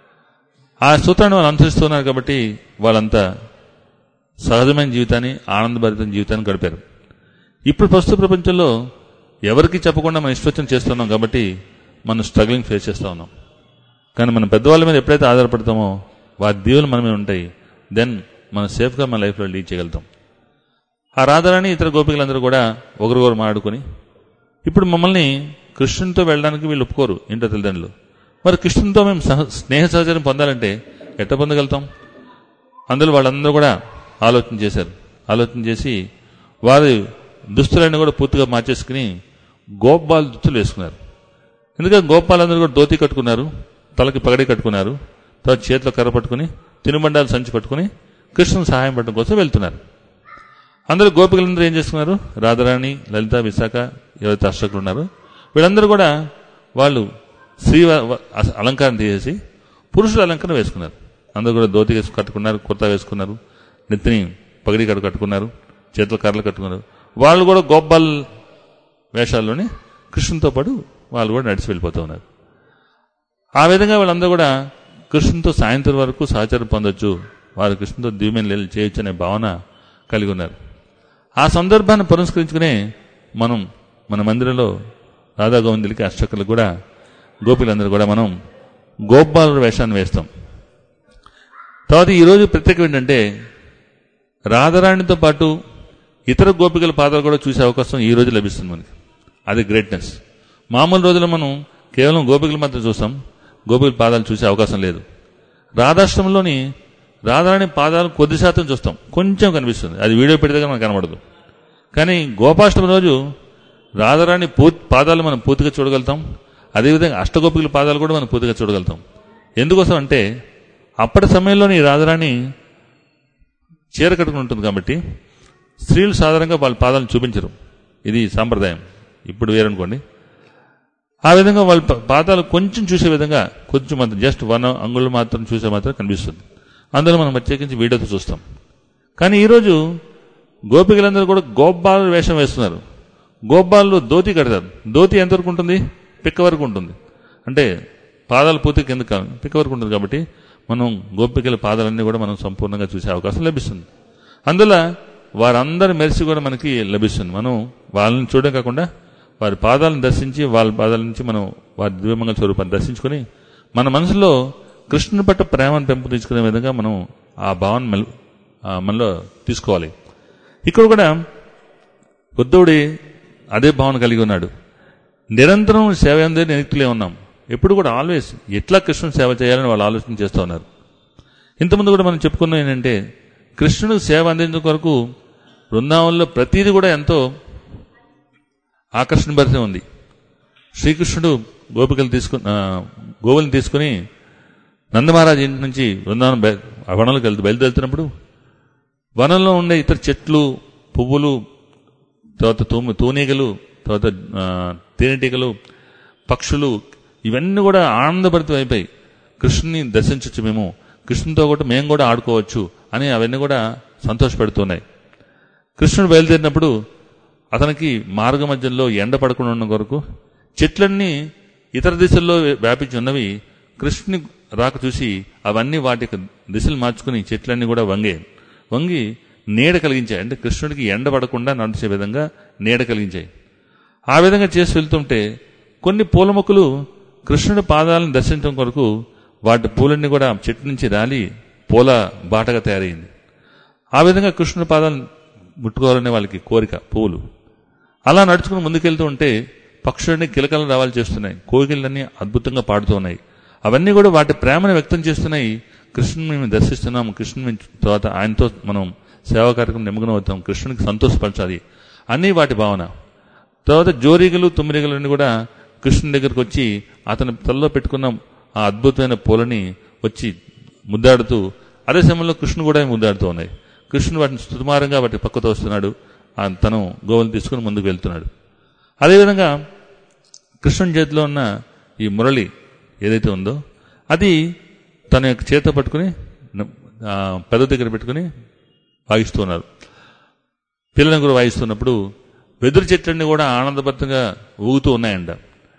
[SPEAKER 1] ఆ సూత్రాన్ని వాళ్ళు అనుసరిస్తున్నారు కాబట్టి వాళ్ళంతా సహజమైన జీవితాన్ని, ఆనందభరితమైన జీవితాన్ని గడిపారు. ఇప్పుడు ప్రస్తుత ప్రపంచంలో ఎవరికి చెప్పకుండా మనం ఇష్టం చేస్తున్నాం కాబట్టి మనం స్ట్రగ్లింగ్ ఫేస్ చేస్తూ ఉన్నాం. కానీ మన పెద్దవాళ్ళ మీద ఎప్పుడైతే ఆధారపడతామో వారి దీవులు మన మీద ఉంటాయి. దెన్ మనం సేఫ్గా మన లైఫ్లో లీడ్ చేయగలుగుతాం. ఆ రాధారాణి ఇతర గోపికలందరూ కూడా ఒకరికొకరు మాట్లాడుకుని ఇప్పుడు మమ్మల్ని కృష్ణునితో వెళ్ళడానికి వీళ్ళు ఒప్పుకోరు ఇంట్లో తల్లిదండ్రులు. మరి కృష్ణునితో మేము స్నేహ సహచర్యం పొందాలంటే ఎట్లా పొందగలుగుతాం? అందులో వాళ్ళందరూ కూడా ఆలోచన చేసి వారి దుస్తులన్నీ కూడా పూర్తిగా మార్చేసుకుని గోపాల దుస్తులు వేసుకున్నారు. ఎందుకంటే గోపాలందరూ కూడా ధోతి కట్టుకున్నారు, తలకి పగడి కట్టుకున్నారు, తర్వాత చేతిలో కర్ర పట్టుకుని తినుబండాలు సంచి పట్టుకుని కృష్ణుని సహాయం పడడం కోసం వెళ్తున్నారు. అందరూ గోపికలందరూ ఏం చేస్తున్నారు? రాధారాణి, లలిత, విశాఖ, ఎవరైతే అర్చకులు ఉన్నారో వీళ్ళందరూ కూడా వాళ్ళు స్త్రీ అలంకారం తీసేసి పురుషుల అలంకరణ వేసుకున్నారు. అందరూ కూడా ధోతి కట్టుకున్నారు, కుర్తా వేసుకున్నారు, నెత్తిని పగడి కట్టుకున్నారు, చేతుల కర్రలు కట్టుకున్నారు. వాళ్ళు కూడా గోపాల్ వేషాల్లోనే కృష్ణునితో పాటు వాళ్ళు కూడా నడిచి వెళ్ళిపోతూ ఉన్నారు. ఆ విధంగా వాళ్ళందరూ కూడా కృష్ణునితో సాయంత్రం వరకు సహచారం పొందొచ్చు, వారు కృష్ణుతో దివ్యమైన లీలలు చేయొచ్చు అనే భావన కలిగి ఉన్నారు. ఆ సందర్భాన్ని పురస్కరించుకునే మనం మన మందిరంలో రాధా గోవిందులకి అర్చకులకు కూడా గోపిలందరూ కూడా మనం గోపాల వేషాన్ని వేస్తాం. తర్వాత ఈరోజు ప్రత్యేకం ఏంటంటే రాధారాణితో పాటు ఇతర గోపికల పాదాలు కూడా చూసే అవకాశం ఈ రోజు లభిస్తుంది మనకి. అది గ్రేట్నెస్. మామూలు రోజుల్లో మనం కేవలం గోపికలు మాత్రం చూస్తాం, గోపికల పాదాలు చూసే అవకాశం లేదు. రాధాష్టమంలోని రాధారాణి పాదాలు కొద్ది శాతం చూస్తాం, కొంచెం కనిపిస్తుంది, అది వీడియో పెడితే మనకు కనబడదు. కానీ గోపాష్టమి రోజు రాధారాణి పాదాలు మనం పూర్తిగా చూడగలుగుతాం. అదేవిధంగా అష్టగోపికల పాదాలు కూడా మనం పూర్తిగా చూడగలుగుతాం. ఎందుకోసం అంటే అప్పటి సమయంలోని రాధారాణి చీర కట్టుకుని ఉంటుంది కాబట్టి స్త్రీలు సాధారణంగా వాళ్ళ పాదాలను చూపించరు, ఇది సాంప్రదాయం. ఇప్పుడు వేరనుకోండి. ఆ విధంగా వాళ్ళ పాదాలు కొంచెం చూసే విధంగా కొంచెం మాత్రం జస్ట్ 1 అంగుళం మాత్రం చూసే మాత్రం కనిపిస్తుంది. అందులో మనం ప్రత్యేకించి వీడియోతో చూస్తాం. కానీ ఈరోజు గోపికలందరూ కూడా గోపాల వేషం వేస్తున్నారు. గోపాలు ధోతి కడతారు. ధోతి ఎంతవరకు ఉంటుంది? పిక్క వరకు ఉంటుంది. అంటే పాదాలు పూర్తి కింద పిక్క వరకు ఉంటుంది కాబట్టి మనం గోపికల పాదాలన్నీ కూడా మనం సంపూర్ణంగా చూసే అవకాశం లభిస్తుంది. అందులో వారందరి మెరిసి కూడా మనకి లభిస్తుంది. మనం వాళ్ళని చూడడం కాకుండా వారి పాదాలను దర్శించి వాళ్ళ పాదాల నుంచి మనం వారి దివ్యమంగళ స్వరూపాన్ని దర్శించుకొని మన మనసులో కృష్ణుని పట్ల ప్రేమను పెంపొందించుకునే విధంగా మనం ఆ భావన మనలో తీసుకోవాలి. ఇక్కడ కూడా ఉద్ధవుడి అదే భావన కలిగి ఉన్నాడు. నిరంతరం సేవ అందే నియుక్తులే ఉన్నాం. ఎప్పుడు కూడా ఆల్వేస్ ఎట్లా కృష్ణుని సేవ చేయాలని వాళ్ళు ఆలోచన చేస్తూ ఉన్నారు. ఇంతకుముందు కూడా మనం చెప్పుకున్నాం ఏంటంటే కృష్ణుడికి సేవ అందించడం కొరకు బృందావనంలో ప్రతిదీ కూడా ఎంతో ఆకర్షణభరితం ఉంది. శ్రీకృష్ణుడు గోవులను తీసుకుని నందమహారాజు ఇంటి నుంచి బృందావనం వనంలోకి బయలుదేరుతున్నప్పుడు వనంలో ఉండే ఇతర చెట్లు, పువ్వులు, తర్వాత తూనీగలు, తర్వాత తేనెటీగలు, పక్షులు ఇవన్నీ కూడా ఆనందభరితం అయిపోయి కృష్ణుని దర్శించవచ్చు, మేము కృష్ణునితో కూడా మేము కూడా ఆడుకోవచ్చు అని అవన్నీ కూడా సంతోషపెడుతున్నాయి. కృష్ణుడు బయలుదేరినప్పుడు అతనికి మార్గ మధ్యంలో ఎండ పడకుండా ఉన్న కొరకు చెట్లన్నీ ఇతర దిశల్లో వ్యాపించి ఉన్నవి కృష్ణుని రాక చూసి అవన్నీ వాటి దిశలు మార్చుకుని చెట్లన్నీ కూడా వంగి నీడ కలిగించాయి. అంటే కృష్ణుడికి ఎండ పడకుండా నడిచే విధంగా నీడ కలిగించాయి. ఆ విధంగా చేసి వెళ్తుంటే కొన్ని పూల మొక్కలు కృష్ణుడి పాదాలను దర్శించడం కొరకు వాటి పూలన్నీ కూడా చెట్టు నుంచి రాలి పూల బాటగా తయారైంది. ఆ విధంగా కృష్ణుడి పాదాలను ముట్టుకోవాలనే వాళ్ళకి కోరిక, పువ్వులు. అలా నడుచుకుని ముందుకెళ్తూ ఉంటే పక్షులన్నీ కిలకలు రావాలి చేస్తున్నాయి, కోకిళ్ళన్నీ అద్భుతంగా పాడుతూ ఉన్నాయి. అవన్నీ కూడా వాటి ప్రేమను వ్యక్తం చేస్తున్నాయి. కృష్ణుని మేము దర్శిస్తున్నాము, కృష్ణుని తర్వాత ఆయనతో మనం సేవా కార్యక్రమం నిమగ్నం అవుతాం, కృష్ణునికి సంతోషపరచాలి అని వాటి భావన. తర్వాత జోరీగలు, తుమ్మిరిగలన్నీ కూడా కృష్ణుని దగ్గరకు వచ్చి అతని తలలో పెట్టుకున్న ఆ అద్భుతమైన పూలని వచ్చి ముద్దాడుతూ, అదే సమయంలో కృష్ణుడు కూడా ముద్దాడుతూ ఉన్నాయి. కృష్ణుడు వాటిని సుకుమారంగా వాటి పక్కతో వస్తున్నాడు, తను గోవులు తీసుకుని ముందుకు వెళ్తున్నాడు. అదేవిధంగా కృష్ణుని చేతిలో ఉన్న ఈ మురళి ఏదైతే ఉందో అది తన యొక్క చేత పట్టుకుని పెద్ద దగ్గర పెట్టుకుని వాయిస్తున్నారు. పిల్లలను కూడా వాయిస్తున్నప్పుడు వెదురు చెట్లన్నీ కూడా ఆనందభరితంగా ఊగుతూ ఉన్నాయంట.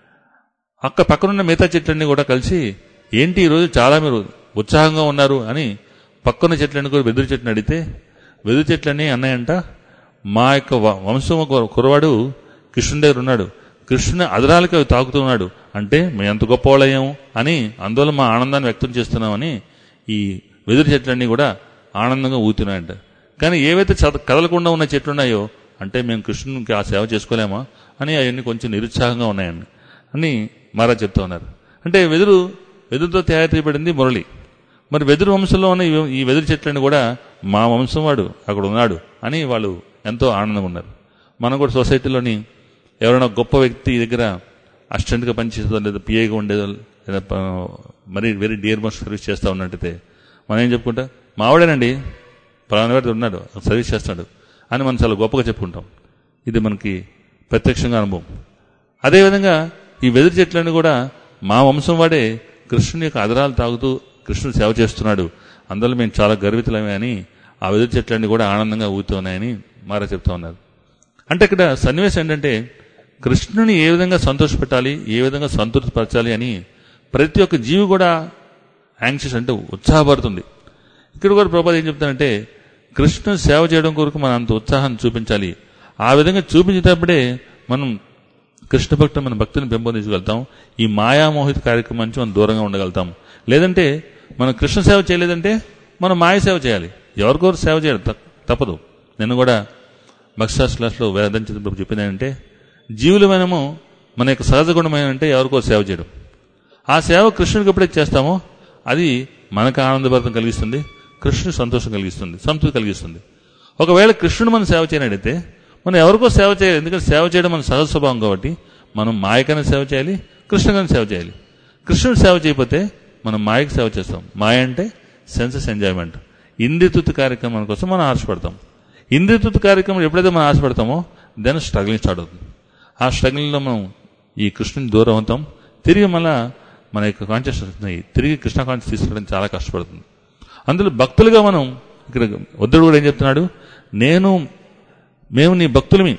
[SPEAKER 1] పక్కనున్న మిగతా చెట్లన్నీ కూడా కలిసి ఏంటి ఈరోజు చాలా మీరు ఉత్సాహంగా ఉన్నారు అని పక్కన చెట్లన్నీ కూడా వెదురు చెట్లను అడిగితే వెదురు చెట్లన్నీ అన్నాయంట, మా యొక్క వంశం కురవాడు కృష్ణుని దగ్గర ఉన్నాడు, కృష్ణుని అదరాలకి అవి తాకుతున్నాడు, అంటే మేము ఎంత గొప్పవాళ్ళయ్యాము అని అందువల్ల మా ఆనందాన్ని వ్యక్తం చేస్తున్నామని ఈ వెదురు చెట్లన్నీ కూడా ఆనందంగా ఊగుతున్నాయంట. కానీ ఏవైతే కదలకుండా ఉన్న చెట్లు ఉన్నాయో అంటే మేము కృష్ణునికి ఆ సేవ చేసుకోలేమా అని అవన్నీ కొంచెం నిరుత్సాహంగా ఉన్నాయండి అని మహారాజ్ చెప్తూ ఉన్నారు. అంటే వెదురుతో తయారు చేయబడింది మురళి. మరి వెదురు వంశంలో ఉన్న ఈ వెదురు చెట్లన్నీ కూడా మా వంశం వాడు అక్కడ ఉన్నాడు అని వాళ్ళు ఎంతో ఆనందంగా ఉన్నారు. మనం కూడా సొసైటీలోని ఎవరైనా గొప్ప వ్యక్తి దగ్గర అసిస్టెంట్గా పనిచేసేదో లేదా పిఏగా ఉండేదో లేదా మరీ వెరీ డియర్ మోస్ట్ సర్వీస్ చేస్తూ ఉన్నట్టయితే మనం ఏం చెప్పుకుంటాం, మావాడేనండి పలానా వాడు ఉన్నాడు సర్వీస్ చేస్తాడు అని మనం చాలా గొప్పగా చెప్పుకుంటాం. ఇది మనకి ప్రత్యక్షంగా అనుభవం. అదేవిధంగా ఈ వెదురు చెట్లను కూడా మా వంశం వాడే కృష్ణుని యొక్క అదరాలు తాగుతూ కృష్ణుడు సేవ చేస్తున్నాడు, అందులో మేము చాలా గర్వితులమే అని ఆ వెదురు చెట్లన్నీ కూడా ఆనందంగా ఊగుతూ ఉన్నాయని మారా చెప్తా ఉన్నారు. అంటే ఇక్కడ సన్నివేశం ఏంటంటే కృష్ణుని ఏ విధంగా సంతోషపెట్టాలి, ఏ విధంగా సంతృప్తిపరచాలి అని ప్రతి ఒక్క జీవి కూడా యాంగ్షియస్ అంటే ఉత్సాహపడుతుంది. ఇక్కడ కూడా ప్రభుపాద ఏం చెప్తానంటే కృష్ణుని సేవ చేయడం కొరకు మనం అంత ఉత్సాహాన్ని చూపించాలి. ఆ విధంగా చూపించేటప్పుడే మనం కృష్ణ భక్తులు మన భక్తిని పెంపొందించగలుగుతాం. ఈ మాయామోహిత కార్యక్రమం నుంచి మనం దూరంగా ఉండగలుగుతాం. లేదంటే మనం కృష్ణ సేవ చేయలేదంటే మనం మాయ సేవ చేయాలి. ఎవరికొరు సేవ చేయడం తప్పదు. నేను కూడా భక్తిశాస్త్ర క్లాస్లో వేదంచినప్పుడు చెప్పింది ఏంటంటే జీవులమైనము మన యొక్క సహజ గుణమైనంటే ఎవరికో సేవ చేయడం. ఆ సేవ కృష్ణుడికి ఎప్పుడైతే చేస్తామో అది మనకు ఆనందభరితం కలిగిస్తుంది, కృష్ణుడు సంతోషం కలిగిస్తుంది, సంతృప్తి కలిగిస్తుంది. ఒకవేళ కృష్ణుడు మనం సేవ చేయనడితే మనం ఎవరికో సేవ చేయాలి. ఎందుకంటే సేవ చేయడం మన సహజ స్వభావం కాబట్టి మనం మాయకైనా సేవ చేయాలి, కృష్ణుడికైనా సేవ చేయాలి. కృష్ణుడు సేవ చేయకపోతే మనం మాయకు సేవ చేస్తాం. మాయ అంటే సెన్సెస్ ఎంజాయ్మెంట్, ఇంద్రియతృప్తి కార్యక్రమం కోసం మనం ఆశపడతాం. ఇంద్రియతృప్తి కార్యక్రమం ఎప్పుడైతే మనం ఆశపడతామో దెన్ స్ట్రగ్లింగ్ స్టార్ట్ అవుతుంది. ఆ స్ట్రగ్లింగ్లో మనం ఈ కృష్ణుని దూరం అవుతాం. తిరిగి మళ్ళా మన యొక్క కాన్షియస్నెస్ తిరిగి కృష్ణ కాన్షియస్ తీసుకురావడం చాలా కష్టపడుతుంది. అందులో భక్తులుగా మనం ఇక్కడ ఉద్ధవుడు కూడా ఏం చెప్తున్నాడు, మేము నీ భక్తులమి,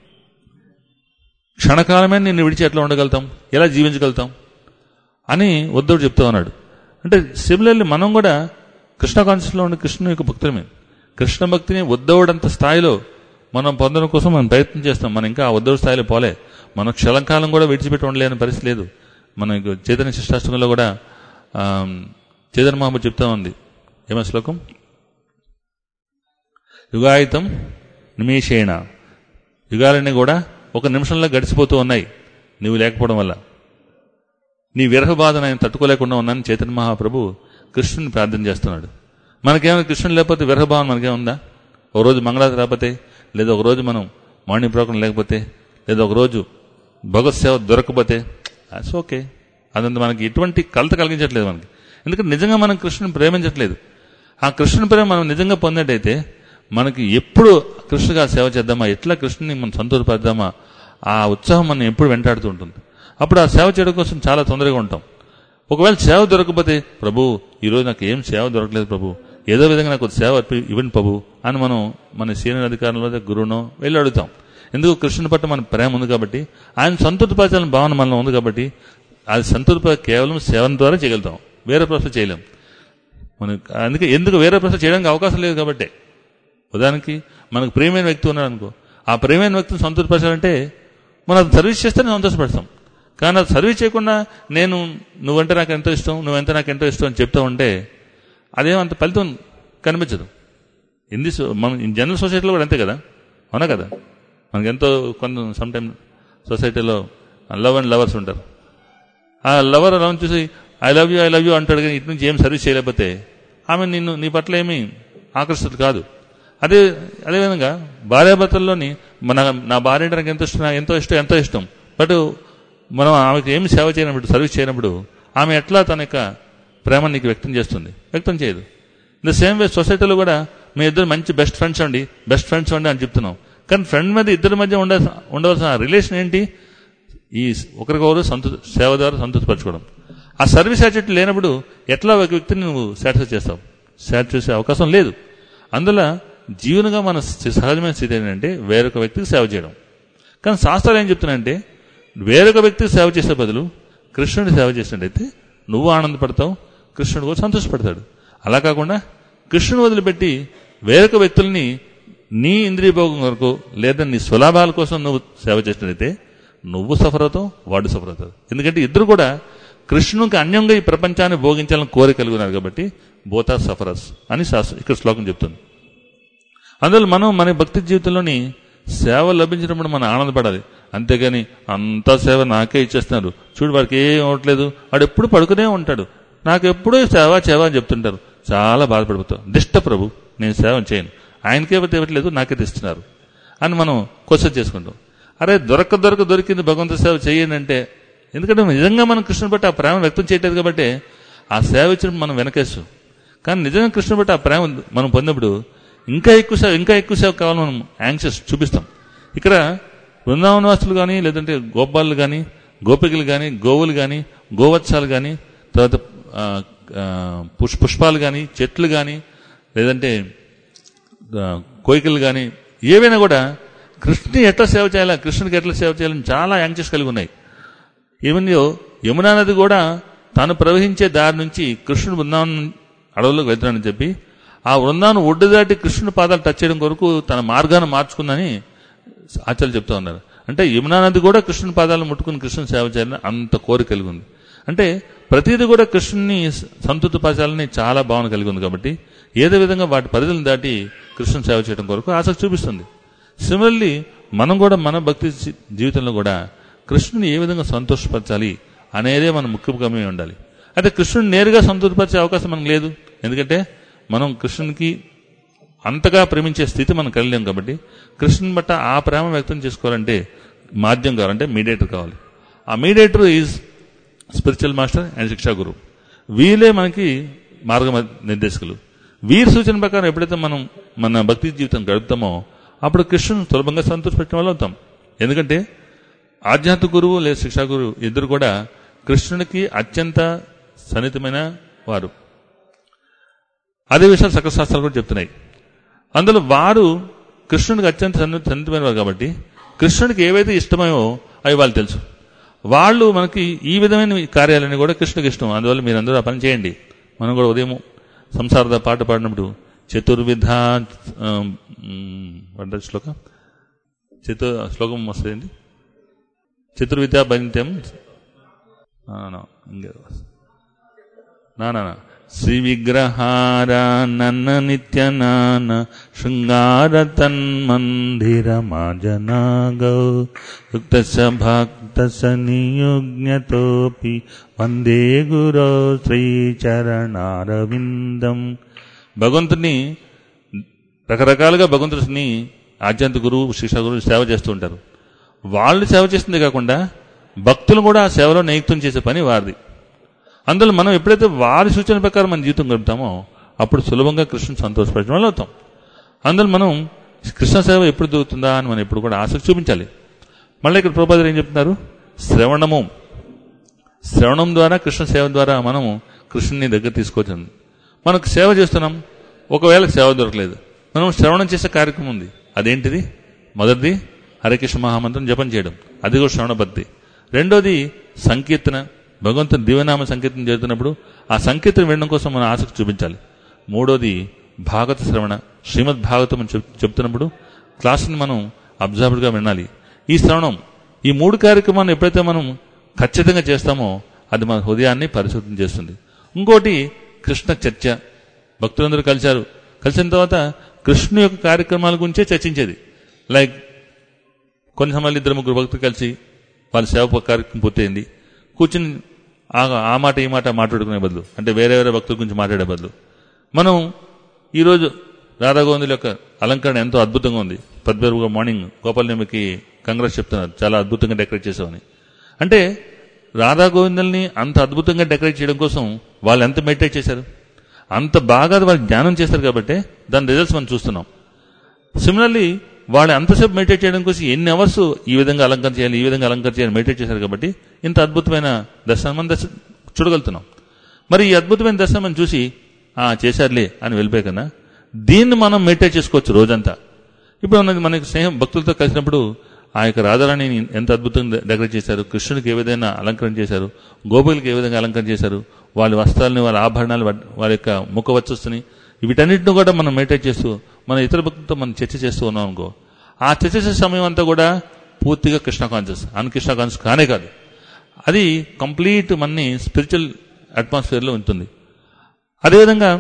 [SPEAKER 1] క్షణకాలమే నిన్ను విడిచి ఎట్లా ఉండగలుగుతాం, ఎలా జీవించగలుగుతాం అని ఉద్ధవుడు చెప్తా ఉన్నాడు. అంటే సిమిలర్లీ మనం కూడా కృష్ణ కాన్షియస్లో ఉండే కృష్ణుని యొక్క భక్తులమే. కృష్ణ భక్తిని ఉద్ధవుడంత స్థాయిలో మనం పొందడం కోసం మనం ప్రయత్నం చేస్తాం. మనం ఇంకా ఆ ఉద్ధవుడి స్థాయిలో పోలే. మనం క్షణకాలం కూడా విడిచిపెట్టి ఉండలేని పరిస్థితి లేదు. మన చైతన్య శిష్టాష్టకంలో కూడా చైతన్య మహాప్రభు చెప్తా ఉంది, ఏమో శ్లోకం, యుగాయుతం నిమేషేణ, యుగాలన్నీ కూడా ఒక నిమిషంలో గడిచిపోతూ ఉన్నాయి నువ్వు లేకపోవడం వల్ల. నీ విరహ బాధను ఆయన తట్టుకోలేకుండా ఉన్నాను చైతన్య మహాప్రభు కృష్ణుని ప్రార్థన చేస్తున్నాడు. మనకేమైనా కృష్ణుని లేకపోతే విరహభావం మనకేముందా? ఒకరోజు మంగళారతి రాకపోతే, లేదా ఒకరోజు మనం మార్నింగ్ ప్రోగ్రాం లేకపోతే, లేదా ఒకరోజు భగవత్ సేవ దొరకకపోతే అట్స్ ఓకే. అదంతా మనకి ఎటువంటి కలత కలిగించట్లేదు మనకి. ఎందుకంటే నిజంగా మనం కృష్ణుని ప్రేమించట్లేదు. ఆ కృష్ణుని ప్రేమ మనం నిజంగా పొందేటైతే మనకి ఎప్పుడు కృష్ణుగా సేవ చేద్దామా, ఎట్లా కృష్ణుని మనం సంతోషపడదామా, ఆ ఉత్సాహం మనం ఎప్పుడు వెంటాడుతూ ఉంటుంది. అప్పుడు ఆ సేవ చేయడం కోసం చాలా తొందరగా ఉంటాం. ఒకవేళ సేవ దొరకకపోతే, ప్రభు ఈరోజు నాకు ఏం సేవ దొరకలేదు ప్రభు, ఏదో విధంగా నాకు సేవ ఇవ్వండి ప్రభు అని మనం మన సీనియర్ అధికారుల గురువునో వెళ్ళి అడుగుతాం. ఎందుకు కృష్ణుని పట్ల మన ప్రేమ ఉంది కాబట్టి, ఆయన సంతృప్తిపరచాలని భావన మనలో ఉంది కాబట్టి, అది సంతృప్తి కేవలం సేవన ద్వారా చేయగలుగుతాం, వేరే ప్రశ్న చేయలేం. అందుకే ఎందుకు వేరే ప్రశ్న చేయడానికి అవకాశం లేదు కాబట్టి. ఉదాహరణకి మనకు ప్రియమైన వ్యక్తి ఉన్నాడు అనుకో, ఆ ప్రియమైన వ్యక్తిని సంతృప్తిపరచాలంటే మనం అది సర్వీస్ చేస్తేనే సంతోషపడతాం. కానీ అది సర్వీస్ చేయకుండా నువ్వంటే నాకు ఎంతో ఇష్టం, నువ్వెంత నాకు ఎంతో ఇష్టం అని చెప్తా ఉంటే అదేమంత ఫలితం కనిపించదు. మన జనరల్ సొసైటీలో కూడా అంతే కదా, అవునా కదా. మనకెంతో సమ్ టైమ్ సొసైటీలో లవ్ అండ్ లవర్స్ ఉంటారు. ఆ లవర్ అలా చూసి ఐ లవ్ యూ అంటాడు, కానీ ఇటు నుంచి ఏం సర్వీస్ చేయలేకపోతే ఆమె నీ పట్ల ఏమీ ఆకర్షితులు కాదు. అదేవిధంగా భార్యాభర్తల్లోని నా భార్య అంటే నాకు ఎంతో ఇష్టం బట్ మనం ఆమెకు ఏమి సేవ చేయనప్పుడు, సర్వీస్ చేయనప్పుడు ఆమె ఎట్లా తన యొక్క ప్రేమను నీకు వ్యక్తం చేయదు. ఇన్ ద సేమ్ వే సొసైటీలో కూడా మీ ఇద్దరు మంచి బెస్ట్ ఫ్రెండ్స్ అండి అని చెప్తున్నాం. కానీ ఫ్రెండ్ మీద ఇద్దరి మధ్య ఉండవలసిన రిలేషన్ ఏంటి? ఈ ఒకరికొకరు సేవ ద్వారా సంతృప్తిపరచుకోవడం. ఆ సర్వీస్ యాటిట్యూడ్ లేనప్పుడు ఎట్లా ఒక వ్యక్తిని నువ్వు సాటిస్ఫై చేస్తావు? సాటిస్ఫై చేసే అవకాశం లేదు. అందులో జీవనంగా మన సహజమైన స్థితి ఏంటంటే వేరొక వ్యక్తికి సేవ చేయడం. కానీ శాస్త్రాలు ఏం చెప్తున్నాయంటే వేరొక వ్యక్తికి సేవ చేసే బదులు కృష్ణుడికి సేవ చేసినట్టయితే నువ్వు ఆనందపడతావు, కృష్ణుడు కూడా సంతోషపడతాడు. అలా కాకుండా కృష్ణుని వదిలిపెట్టి వేరొక వ్యక్తుల్ని నీ ఇంద్రియ భోగం వరకు లేదా నీ స్వలాభాల కోసం నువ్వు సేవ చేసినట్టయితే నువ్వు సఫర్ అవుతావు, వాడు సఫర్ అవుతావు. ఎందుకంటే ఇద్దరు కూడా కృష్ణునికి అన్యంగా ఈ ప్రపంచాన్ని భోగించాలని కోరిక కలిగి ఉన్నారు కాబట్టి బోత్ ఆర్ సఫరర్స్ అని ఇక్కడ శ్లోకం చెప్తుంది. అందువల్ల మనం మన భక్తి జీవితంలోని సేవ లభించినప్పుడు మనం ఆనందపడాలి. అంతేగాని అంతా సేవ నాకే ఇచ్చేస్తున్నారు, చూడు వాడికి ఏం అవ్వట్లేదు, వాడు ఎప్పుడు పడుకునే ఉంటాడు, నాకు ఎప్పుడూ సేవ అని చెప్తుంటారు, చాలా బాధపడిపోతాం. దిష్ట ప్రభు నేను సేవ చేయను, ఆయనకే ఇవ్వట్లేదు నాకే ఇస్తున్నారు అని మనం క్వశ్చన్ చేసుకుంటాం. అరే దొరికింది భగవంతు సేవ చేయండి అంటే ఎందుకంటే నిజంగా మనం కృష్ణుని బట్టి ఆ ప్రేమ వ్యక్తం చేయట్లేదు కాబట్టి ఆ సేవ ఇచ్చినప్పుడు మనం వెనకేస్తాం. కానీ నిజంగా కృష్ణుని బట్టి ఆ ప్రేమ మనం పొందినప్పుడు ఇంకా ఎక్కువ సేవ కావాలని మనం యాంగ్షియస్ చూపిస్తాం. ఇక్కడ బృందావనవాసులు కానీ, లేదంటే గోపాలు కానీ, గోపికలు కానీ, గోవులు కానీ, గోవత్సాలు కానీ, తర్వాత పుష్పాలు కానీ, చెట్లు కానీ, లేదంటే కోయికలు కానీ, ఏవైనా కూడా కృష్ణుని ఎట్లా సేవ చేయాలా, కృష్ణుడికి ఎట్లా సేవ చేయాలని చాలా యాంగ్షియస్ కలిగి ఉన్నాయి. ఏమో యమునా నది కూడా తాను ప్రవహించే దారి నుంచి కృష్ణుడు బృందావనం అడవుల్లోకి వెళ్తున్నాడని చెప్పి ఆ బృందావనం ఒడ్డు దాటి కృష్ణుని పాదాలు టచ్ చేయడం కొరకు తన మార్గాన్ని మార్చుకుందని ఆచార్యులు చెప్తూ ఉన్నారు. అంటే యమునా నది కూడా కృష్ణుని పాదాలను ముట్టుకుని కృష్ణుని సేవ చేయాలని అంత కోరిక కలిగి ఉంది. అంటే ప్రతిదీ కూడా కృష్ణుని సంతృప్తిపరచాలని చాలా భావన కలిగి ఉంది. కాబట్టి ఏదో విధంగా వాటి పరిధులను దాటి కృష్ణుని సేవ చేయడం కొరకు ఆసక్తి చూపిస్తుంది. సిమిలర్లీ మనం కూడా మన భక్తి జీవితంలో కూడా కృష్ణుని ఏ విధంగా సంతోషపరచాలి అనేదే మన ముఖ్యంగా ఉండాలి. అయితే కృష్ణుని నేరుగా సంతృప్తిపరిచే అవకాశం మనకు లేదు. ఎందుకంటే మనం కృష్ణునికి అంతగా ప్రేమించే స్థితి మనం కలిగాం. కాబట్టి కృష్ణుని బట్ట ఆ ప్రేమ వ్యక్తం చేసుకోవాలంటే మాధ్యం కావాలంటే మీడియేటర్ కావాలి. ఆ mediator is spiritual master and శిక్షా గురువు. వీళ్ళే మనకి మార్గ నిర్దేశకులు. వీరి సూచన ప్రకారం ఎప్పుడైతే మనం మన భక్తి జీవితం గడుపుతామో అప్పుడు కృష్ణుని సులభంగా సంతోషపెట్టిన వాళ్ళు అవుతాం. ఎందుకంటే ఆధ్యాత్మిక గురువు లేదా శిక్షా గురువు ఇద్దరు కూడా కృష్ణునికి అత్యంత సన్నిహితమైన వారు. అదే విషయాలు సకల శాస్త్రాలు కూడా చెప్తున్నాయి. అందులో వారు కృష్ణుడికి అత్యంత సన్నిహితమైన వారు కాబట్టి కృష్ణుడికి ఏవైతే ఇష్టమో అవి వాళ్ళు తెలుసు. వాళ్ళు మనకి ఈ విధమైన కార్యాలన్నీ కూడా కృష్ణుడికి ఇష్టం. అందువల్ల మీరందరూ ఆ పని చేయండి. మనం కూడా ఉదయం సంసాರದ పాట పాడినప్పుడు చతుర్విధ శ్లోకం వస్తుందండి. చతుర్విద్యా భంత్యం శ్రీ విగ్రహార నన్న నిత్య నాన శృంగార తన్మందిర మాజనాగౌ యుక్తస భక్తస నియుజ్ఞతోపి వందే గురో శ్రీచరణారవిందం. భగవంతుని రకరకాలుగా భగవంతుడిని ఆధ్యాత్మిక గురువు, శిక్షా గురువు సేవ చేస్తూ ఉంటారు. వాళ్ళు సేవ చేస్తుంది కాకుండా భక్తులు కూడా ఆ సేవలో నియుక్తం చేసే పని వారిది. అందులో మనం ఎప్పుడైతే వారి సూచన ప్రకారం మన జీవితం గడుపుతామో అప్పుడు సులభంగా కృష్ణుని సంతోషపరచడం వల్ల అవుతాం. అందులో మనం కృష్ణ సేవ ఎప్పుడు దొరుకుతుందా అని మనం ఎప్పుడు కూడా ఆసక్తి చూపించాలి. మళ్ళీ ఇక్కడ ప్రభుపాదులు ఏం చెప్తున్నారు? శ్రవణం ద్వారా, కృష్ణ సేవ ద్వారా మనము కృష్ణుని దగ్గర తీసుకోవచ్చు. మనకు సేవ చేస్తున్నాం, ఒకవేళ సేవ దొరకలేదు, మనం శ్రవణం చేసే కార్యక్రమం ఉంది. అదేంటిది? మొదటిది హరే కృష్ణ మహామంత్రం జపం చేయడం, అది కూడా శ్రవణ భక్తి. రెండోది సంకీర్తన, భగవంతుని దివ్యనామ సంకీర్తన చేస్తున్నప్పుడు ఆ సంకీర్తన వినడం కోసం మనం ఆసక్తి చూపించాలి. మూడోది భాగవత శ్రవణ, శ్రీమద్ భాగవతం చెప్తున్నప్పుడు క్లాసుని మనం అబ్జర్వర్గా వినాలి. ఈ శ్రవణం, ఈ మూడు కార్యక్రమాలను ఎప్పుడైతే మనం ఖచ్చితంగా చేస్తామో అది మన హృదయాన్ని పరిశుద్ధం చేస్తుంది. ఇంకోటి కృష్ణ చర్చ, భక్తులందరూ కలిసిన తర్వాత కృష్ణు యొక్క కార్యక్రమాల గురించే చర్చించేది. లైక్ కొన్ని సమయాలు 2-3 భక్తులు కలిసి వాళ్ళ సేవ కార్యక్రమం పూర్తయింది, కూర్చుని ఆ మాట ఈ మాట మాట్లాడుకునే బదులు, అంటే వేరే భక్తుల గురించి మాట్లాడే బదులు, మనం ఈరోజు రాధాగోవిందుల యొక్క అలంకరణ ఎంతో అద్భుతంగా ఉంది. పద్మేరుగా మార్నింగ్ గోపాలనేమికి కంగ్రెస్ చెప్తున్నారు, చాలా అద్భుతంగా డెకరేట్ చేసామని. అంటే రాధాగోవిందుల్ని అంత అద్భుతంగా డెకరేట్ చేయడం కోసం వాళ్ళు ఎంత మెడిటేట్ చేశారు, అంత బాగా వాళ్ళు జ్ఞానం చేశారు కాబట్టి దాని రిజల్ట్స్ మనం చూస్తున్నాం. సిమిలర్లీ వాళ్ళు అంతసేపు మెడిటేట్ చేయడం కోసం ఎన్ని అవర్స్ ఈ విధంగా అలంకరణ చేయాలి, ఈ విధంగా అలంకరణ చేయాలి మెడిటేట్ చేశారు కాబట్టి ఇంత అద్భుతమైన దర్శనం మనం చూడగలుగుతున్నాం. మరి ఈ అద్భుతమైన దర్శనం మనం చూసి చేశారులే అని వెళ్ళిపోయే కన్నా దీన్ని మనం మెడిటేట్ చేసుకోవచ్చు రోజంతా. ఇప్పుడు మనకి స్నేహం భక్తులతో కలిసినప్పుడు ఆ యొక్క రాధారాణిని ఎంత అద్భుతంగా డెకరేట్ చేశారు, కృష్ణుడికి ఏ విధంగా అలంకరణ చేశారు, గోపికలకి ఏ విధంగా అలంకరణ చేశారు, వాళ్ళ వస్త్రాలని, వాళ్ళ ఆభరణాలు, వాళ్ళ యొక్క ముఖ వచ్చొస్తుని, వీటన్నిటిని కూడా మనం మెడిటేట్ చేస్తూ మన ఇతర భక్తులతో మనం చర్చ చేస్తూ ఉన్నాం అనుకో, ఆ చర్చ చేసే సమయం అంతా కూడా పూర్తిగా కృష్ణ కాన్షియస్, అన్కృష్ణ కాన్షియస్ కానే కాదు, అది కంప్లీట్ మనని స్పిరిచువల్ అట్మాస్ఫియర్లో ఉంటుంది. అదేవిధంగా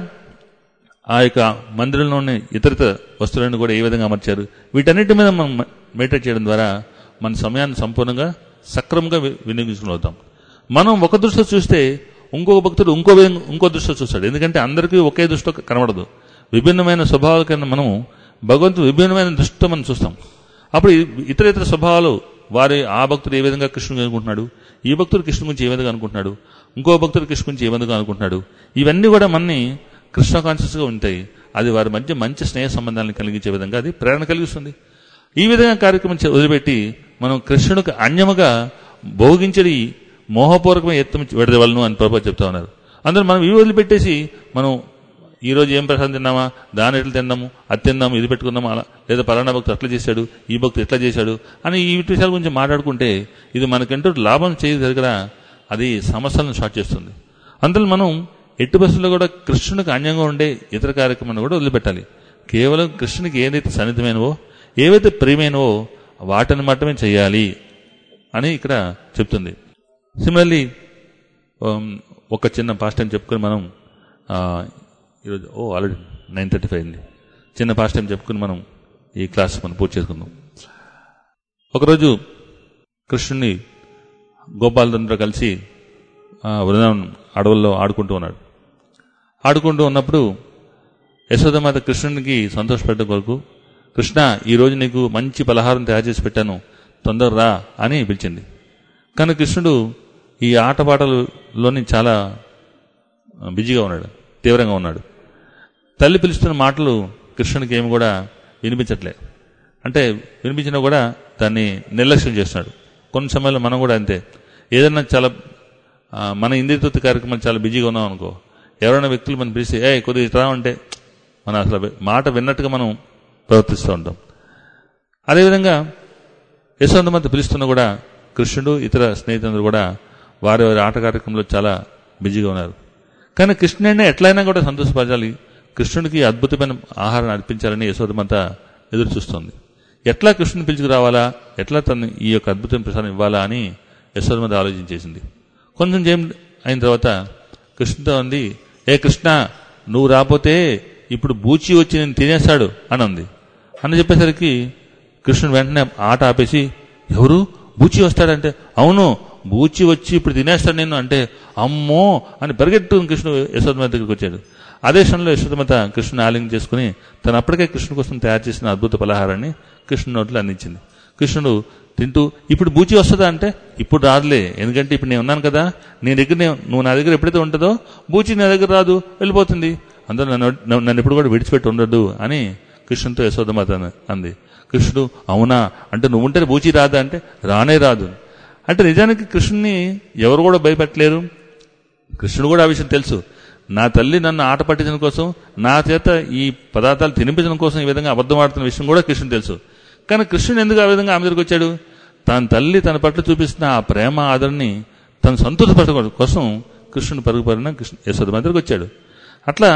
[SPEAKER 1] ఆ యొక్క మందిరంలోని ఇతర వస్తువులను కూడా ఏ విధంగా అమర్చారు, వీటన్నిటి మీద మనం మెడిటేట్ చేయడం ద్వారా మన సమయాన్ని సంపూర్ణంగా సక్రమంగా వినియోగించుకుని. మనం ఒక దృష్టిలో చూస్తే ఇంకొక భక్తుడు ఇంకో దృష్టిలో చూస్తాడు. ఎందుకంటే అందరికీ ఒకే దృష్టిలో కనబడదు. విభిన్నమైన స్వభావాల కన్నా మనం భగవంతుడు విభిన్నమైన దృష్టితో మనం చూస్తాం. అప్పుడు ఇతర స్వభావాలు వారి ఆ భక్తుడు ఏ విధంగా కృష్ణుని అనుకుంటున్నాడు, ఈ భక్తుడు కృష్ణు గురించి ఏ విధంగా అనుకుంటున్నాడు, ఇంకో భక్తుడు కృష్ణు గురించి ఏ విధంగా అనుకుంటున్నాడు, ఇవన్నీ కూడా మనని కృష్ణ కాన్షియస్గా ఉంటాయి. అది వారి మధ్య మంచి స్నేహ సంబంధాలను కలిగించే విధంగా అది ప్రేరణ కలిగిస్తుంది. ఈ విధంగా కార్యక్రమం వదిలిపెట్టి మనం కృష్ణుడికి అన్యముగా భోగించడి మోహపూర్వకమైన ఎత్తు విడదవలను అని ప్రభువు చెప్తా ఉన్నారు. అందులో మనం ఇవి వదిలిపెట్టేసి మనం ఈరోజు ఏం ప్రసాదం తిన్నామా, దాని ఎట్లా తిన్నాము, అది తిన్నాము, ఇది పెట్టుకున్నాము, అలా లేదా పలానా భక్తుడు అట్లా చేశాడు, ఈ భక్తుడు ఎట్లా చేశాడు అని ఈ విషయాల గురించి మాట్లాడుకుంటే ఇది మనకంటూ లాభం చేయదు దగ్గర అది సమస్యలను స్టార్ట్ చేస్తుంది. అందులో మనం ఎట్టి బస్సులో కూడా కృష్ణునికి అన్యంగా ఉండే ఇతర కార్యక్రమాన్ని కూడా వదిలిపెట్టాలి. కేవలం కృష్ణునికి ఏదైతే సన్నిహితమైనవో, ఏవైతే ప్రియమైనవో వాటిని మాత్రమే చేయాలి అని ఇక్కడ చెప్తుంది. సిమిలర్లీ ఒక చిన్న పాస్ట్ టైం చెప్పుకొని మనం ఈరోజు ఆల్రెడీ 9:35 అయింది. చిన్న పాస్ట్ టైం చెప్పుకుని మనం ఈ క్లాస్ మనం పూర్తి చేసుకుందాం. ఒకరోజు కృష్ణుని గోపాలతో కలిసి వృందావనం అడవుల్లో ఆడుకుంటూ ఉన్నాడు. ఆడుకుంటూ ఉన్నప్పుడు యశోదమాత కృష్ణునికి సంతోషపెట్టడం కొరకు, కృష్ణ ఈరోజు నీకు మంచి పలహారం తయారు చేసి పెట్టాను, తొందర రా అని పిలిచింది. కానీ కృష్ణుడు ఈ ఆటపాటలలోని చాలా బిజీగా ఉన్నాడు, తీవ్రంగా ఉన్నాడు. తల్లి పిలుస్తున్న మాటలు కృష్ణునికి ఏమి కూడా వినిపించట్లే. అంటే వినిపించినా కూడా దాన్ని నిర్లక్ష్యం చేస్తున్నాడు. కొన్ని సమయాల్లో మనం కూడా అంతే, ఏదైనా చాలా మన ఇంద్రియతృప్తి కార్యక్రమాలు చాలా బిజీగా ఉన్నాం అనుకో, ఎవరైనా వ్యక్తులు మనం పిలిస్తే కొద్దిగా ఇట్లా అంటే మనం అసలు మాట విన్నట్టుగా మనం ప్రవర్తిస్తూ ఉంటాం. అదేవిధంగా యశోదమాత పిలుస్తున్నా కూడా కృష్ణుడు ఇతర స్నేహితులందరూ కూడా వారి వారి ఆట కార్యక్రమంలో చాలా బిజీగా ఉన్నారు. కానీ కృష్ణుడిని ఎట్లయినా కూడా సంతోషపరచాలి, కృష్ణుడికి అద్భుతమైన ఆహారాన్ని అర్పించాలని యశోదమాత ఎదురు చూస్తోంది. ఎట్లా కృష్ణుని పిలుచుకురావాలా, ఎట్లా తను ఈ యొక్క అద్భుతమైన ప్రసాదం ఇవ్వాలా అని యశోదమాత ఆలోచించేసింది. కొంచెం సేపు అయిన తర్వాత కృష్ణుతో అంది, కృష్ణ నువ్వు రాపోతే ఇప్పుడు బూచి వచ్చి నేను తినేస్తాడు అని అంది. అని చెప్పేసరికి కృష్ణుడు వెంటనే ఆట ఆపేసి, ఎవరు బూచి వస్తాడంటే, అవును బూచి వచ్చి ఇప్పుడు తినేస్తాడు నేను అంటే, అమ్మో అని పరిగెట్టు కృష్ణుడు యశోదమాత దగ్గరికి వచ్చాడు. అదే క్షణంలో యశోదమాత కృష్ణుని ఆలింగనం చేసుకుని తను అప్పటికే కృష్ణుడి కోసం తయారు చేసిన అద్భుత పలహారాన్ని కృష్ణుడి నోట్లో అందించింది. కృష్ణుడు తింటూ, ఇప్పుడు బూచి వస్తుందా అంటే, ఇప్పుడు రాదులే, ఎందుకంటే ఇప్పుడు నేను ఉన్నాను కదా, నీ దగ్గర నువ్వు నా దగ్గర ఎప్పుడైతే ఉంటుందో బూచి నా దగ్గర రాదు, వెళ్ళిపోతుంది, అందరూ నన్ను ఎప్పుడు కూడా విడిచిపెట్టి ఉండదు అని కృష్ణునితో యశోదమాత అంది. కృష్ణుడు, అవునా అంటే నువ్వు ఉంటే బూచి రాదా అంటే, రానే రాదు. అంటే నిజానికి కృష్ణుని ఎవరు కూడా భయపెట్టలేరు. కృష్ణుడు కూడా ఆ విషయం తెలుసు. నా తల్లి నన్ను ఆట పట్టించడం కోసం, నా చేత ఈ పదార్థాలు తినిపించడం కోసం ఈ విధంగా అబద్ధం ఆడుతున్న విషయం కూడా కృష్ణుడు తెలుసు. కానీ కృష్ణుడు ఎందుకు ఆ విధంగా ఆమె దగ్గరికి వచ్చాడు? తన తల్లి తన పట్ల చూపిస్తున్న ఆ ప్రేమ ఆదరణని తను సంతోషపరచడం కోసం కృష్ణుడు పరుగుపడిన యశోదమాత దగ్గరికి వచ్చాడు. అట్లా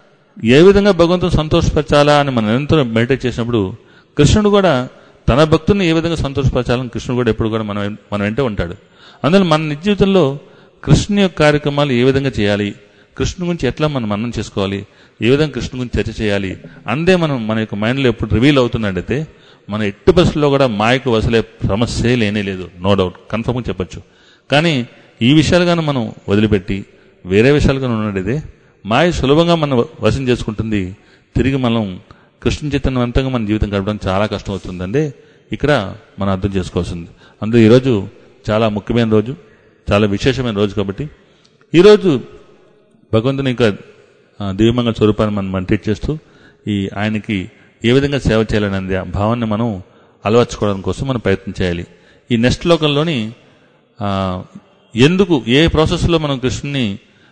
[SPEAKER 1] ఏ విధంగా భగవంతుని సంతోషపరచాలా అని మనం నిరంతరం మెడిటేట్ చేసినప్పుడు కృష్ణుడు కూడా తన భక్తుల్ని ఏ విధంగా సంతోషపరచాలని కృష్ణుడు కూడా ఎప్పుడు కూడా మన వెంటే ఉంటాడు. అందులో మన నిజ జీవితంలో కృష్ణుని యొక్క కార్యక్రమాలు ఏ విధంగా చేయాలి, కృష్ణుని గురించి ఎట్లా మనం మననం చేసుకోవాలి, ఏ విధంగా కృష్ణుని గురించి చర్చ చేయాలి అందే మన యొక్క మైండ్లో ఎప్పుడు రివీల్ అవుతున్నట్టయితే మన ఎట్టి బస్సులో కూడా మాయకు వసలే సమస్య లేనే లేదు, నో డౌట్, కన్ఫర్మ్గా చెప్పచ్చు. కానీ ఈ విషయాలుగాను మనం వదిలిపెట్టి వేరే విషయాలుగాను ఉన్నట్టయితే మాయ సులభంగా మనం వశం చేసుకుంటుంది. తిరిగి మనం కృష్ణ చైతన్యవంతంగా మన జీవితం గడపడం చాలా కష్టం అవుతుందండి. ఇక్కడ మనం అర్థం చేసుకోవాల్సింది. అందులో ఈరోజు చాలా ముఖ్యమైన రోజు, చాలా విశేషమైన రోజు. కాబట్టి ఈరోజు భగవంతుని ఇంకా దివ్యమంగళ స్వరూపాన్ని మనం మెడిటేట్ చేస్తూ ఆయనకి ఏ విధంగా సేవ చేయాలనే భావాన్ని మనం అలవర్చుకోవడం కోసం మనం ప్రయత్నం చేయాలి. ఈ నెక్స్ట్ లోకంలోని ఎందుకు ఏ ప్రాసెస్లో మనం కృష్ణుని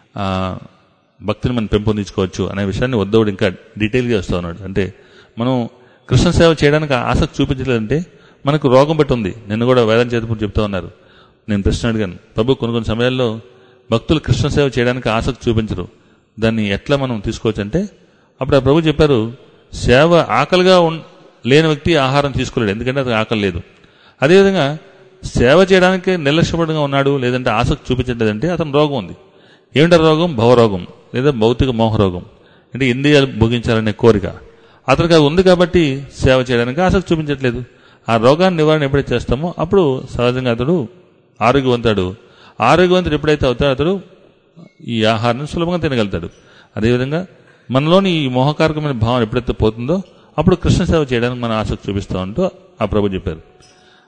[SPEAKER 1] భక్తిని మనం పెంపొందించుకోవచ్చు అనే విషయాన్ని ఉద్ధవుడు ఇంకా డీటెయిల్గా వస్తూ ఉన్నాడు. అంటే మనం కృష్ణ సేవ చేయడానికి ఆసక్తి చూపించలేదంటే మనకు రోగం బట్టి ఉంది. నిన్న కూడా వేదాంత చేతపూర్ చెప్తా ఉన్నారు. నేను ప్రశ్న అడిగాను, ప్రభు కొన్ని సమయాల్లో భక్తులు కృష్ణ సేవ చేయడానికి ఆసక్తి చూపించరు, దాన్ని ఎట్లా మనం తీసుకోవచ్చు అంటే అప్పుడు ఆ ప్రభు చెప్పారు, సేవ ఆకలిగా లేని వ్యక్తి ఆహారం తీసుకోలేడు, ఎందుకంటే అతనికి ఆకలి లేదు. అదేవిధంగా సేవ చేయడానికి నిర్లక్ష్యపడంగా ఉన్నాడు, లేదంటే ఆసక్తి చూపించలేదంటే అతను రోగం ఉంది. ఏమిటో రోగం? భవరోగం లేదా భౌతిక మోహరోగం, అంటే ఇంద్రియాలు భోగించాలనే కోరిక అతనికి అది ఉంది. కాబట్టి సేవ చేయడానికి ఆసక్తి చూపించట్లేదు. ఆ రోగాన్ని నివారణ ఎప్పుడైతే చేస్తామో అప్పుడు సహజంగా అతడు ఆరోగ్యవంతుడు. ఆరోగ్యవంతుడు ఎప్పుడైతే అవుతాడో అతడు ఈ ఆహారాన్ని సులభంగా తినగలుగుతాడు. అదేవిధంగా మనలోని ఈ మోహకారకమైన భావం ఎప్పుడైతే పోతుందో అప్పుడు కృష్ణ సేవ చేయడానికి మనం ఆసక్తి చూపిస్తూ ఉంటూ ఆ ప్రభు చెప్పారు.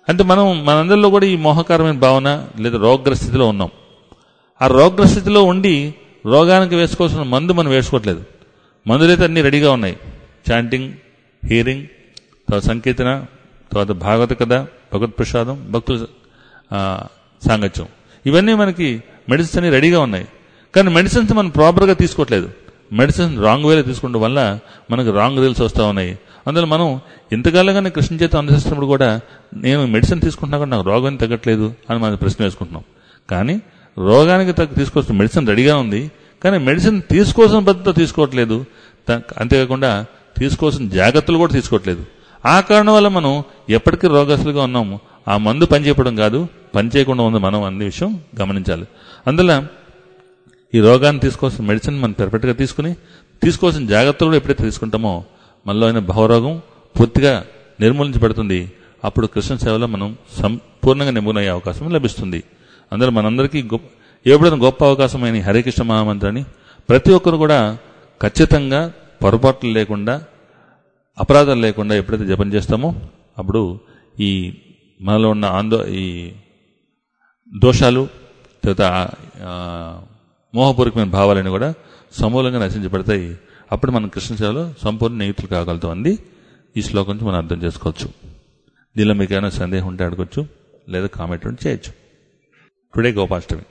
[SPEAKER 1] అంటే మనందరిలో కూడా ఈ మోహకరమైన భావన లేదా రోగగ్రస్థితిలో ఉన్నాం. ఆ రోగగ్రస్థితిలో ఉండి రోగానికి వేసుకోవాల్సిన మందు మనం వేసుకోవట్లేదు. మందులైతే అన్నీ రెడీగా ఉన్నాయి. చాంటింగ్, హీరింగ్, తర్వాత సంకీర్తన, తర్వాత భాగవత కథ, భగవత్ ప్రసాదం, భక్తుల సాంగత్యం, ఇవన్నీ మనకి మెడిసిన్స్ అన్ని రెడీగా ఉన్నాయి. కానీ మెడిసిన్స్ మనం ప్రాపర్గా తీసుకోవట్లేదు. మెడిసిన్స్ రాంగ్ వేలో తీసుకోవడం వల్ల మనకు రాంగ్ రిజల్ట్స్ వస్తూ ఉన్నాయి. అందులో మనం ఇంతకాలంగానే కృష్ణ చేత అనుసరిస్తున్నప్పుడు కూడా నేను మెడిసిన్ తీసుకుంటున్నా కూడా నాకు రోగం తగ్గట్లేదు అని మనం ప్రశ్న వేసుకుంటున్నాం. కానీ రోగానికి తీసుకోవాల్సిన మెడిసిన్ రెడీగా ఉంది, కానీ మెడిసిన్ తీసుకోవాల్సిన పద్ధతితో తీసుకోవట్లేదు. అంతేకాకుండా తీసుకోవాల్సిన జాగ్రత్తలు కూడా తీసుకోవట్లేదు. ఆ కారణం వల్ల మనం ఎప్పటికీ రోగస్తులుగా ఉన్నాము. ఆ మందు పనిచేయడం కాదు, పనిచేయకుండా ఉంది మనం అనే విషయం గమనించాలి. అందువల్ల ఈ రోగాన్ని తీసుకోవాల్సిన మెడిసిన్ మనం పర్ఫెక్ట్గా తీసుకుని తీసుకోవాల్సిన జాగ్రత్తలు కూడా ఎప్పుడైతే తీసుకుంటామో మనలో అయిన భావరోగం పూర్తిగా నిర్మూలించబడుతుంది. అప్పుడు కృష్ణ సేవలో మనం సంపూర్ణంగా నిమగ్నమయ్యే అవకాశం లభిస్తుంది. అందులో మనందరికీ ఎప్పుడైనా గొప్ప అవకాశమైన హరే కృష్ణ మహామంత్రాన్ని ప్రతి ఒక్కరు కూడా ఖచ్చితంగా పొరపాట్లు లేకుండా, అపరాధాలు లేకుండా ఎప్పుడైతే జపం చేస్తామో అప్పుడు ఈ మనలో ఉన్న ఈ దోషాలు, తర్వాత మోహపూర్వకమైన భావాలన్నీ కూడా సమూలంగా నశించబడతాయి. అప్పుడు మనం కృష్ణ సేవలో సంపూర్ణ నియుక్తులు కాగలుగుతాం అంది ఈ శ్లోకం నుంచి మనం అర్థం చేసుకోవచ్చు. దీనిలో మీకు ఏమైనా సందేహం ఉంటే అడగచ్చు, లేదా కామెంట్ ఉంటే చేయొచ్చు. Today Gopashtami.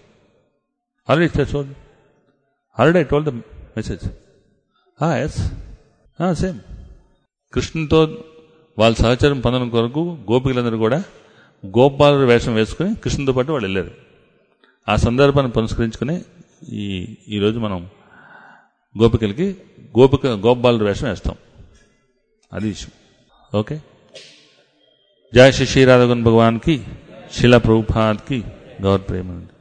[SPEAKER 1] Already told the message. Yes, same. కృష్ణుతో వాళ్ళ సహచరం పొందడం కొరకు గోపికలందరూ కూడా గోపాల వేషం వేసుకుని కృష్ణుతో పాటు వాళ్ళు వెళ్ళారు. ఆ సందర్భాన్ని పురస్కరించుకుని ఈరోజు మనం గోపికలకి గోపాల వేషం వేస్తాం. అది విషయం. ఓకే. జయ శ్రీ రాధాగోవింద భగవాన్ కి, శిలా ప్రభుపాద్ కి, గౌర్ ప్రేమ.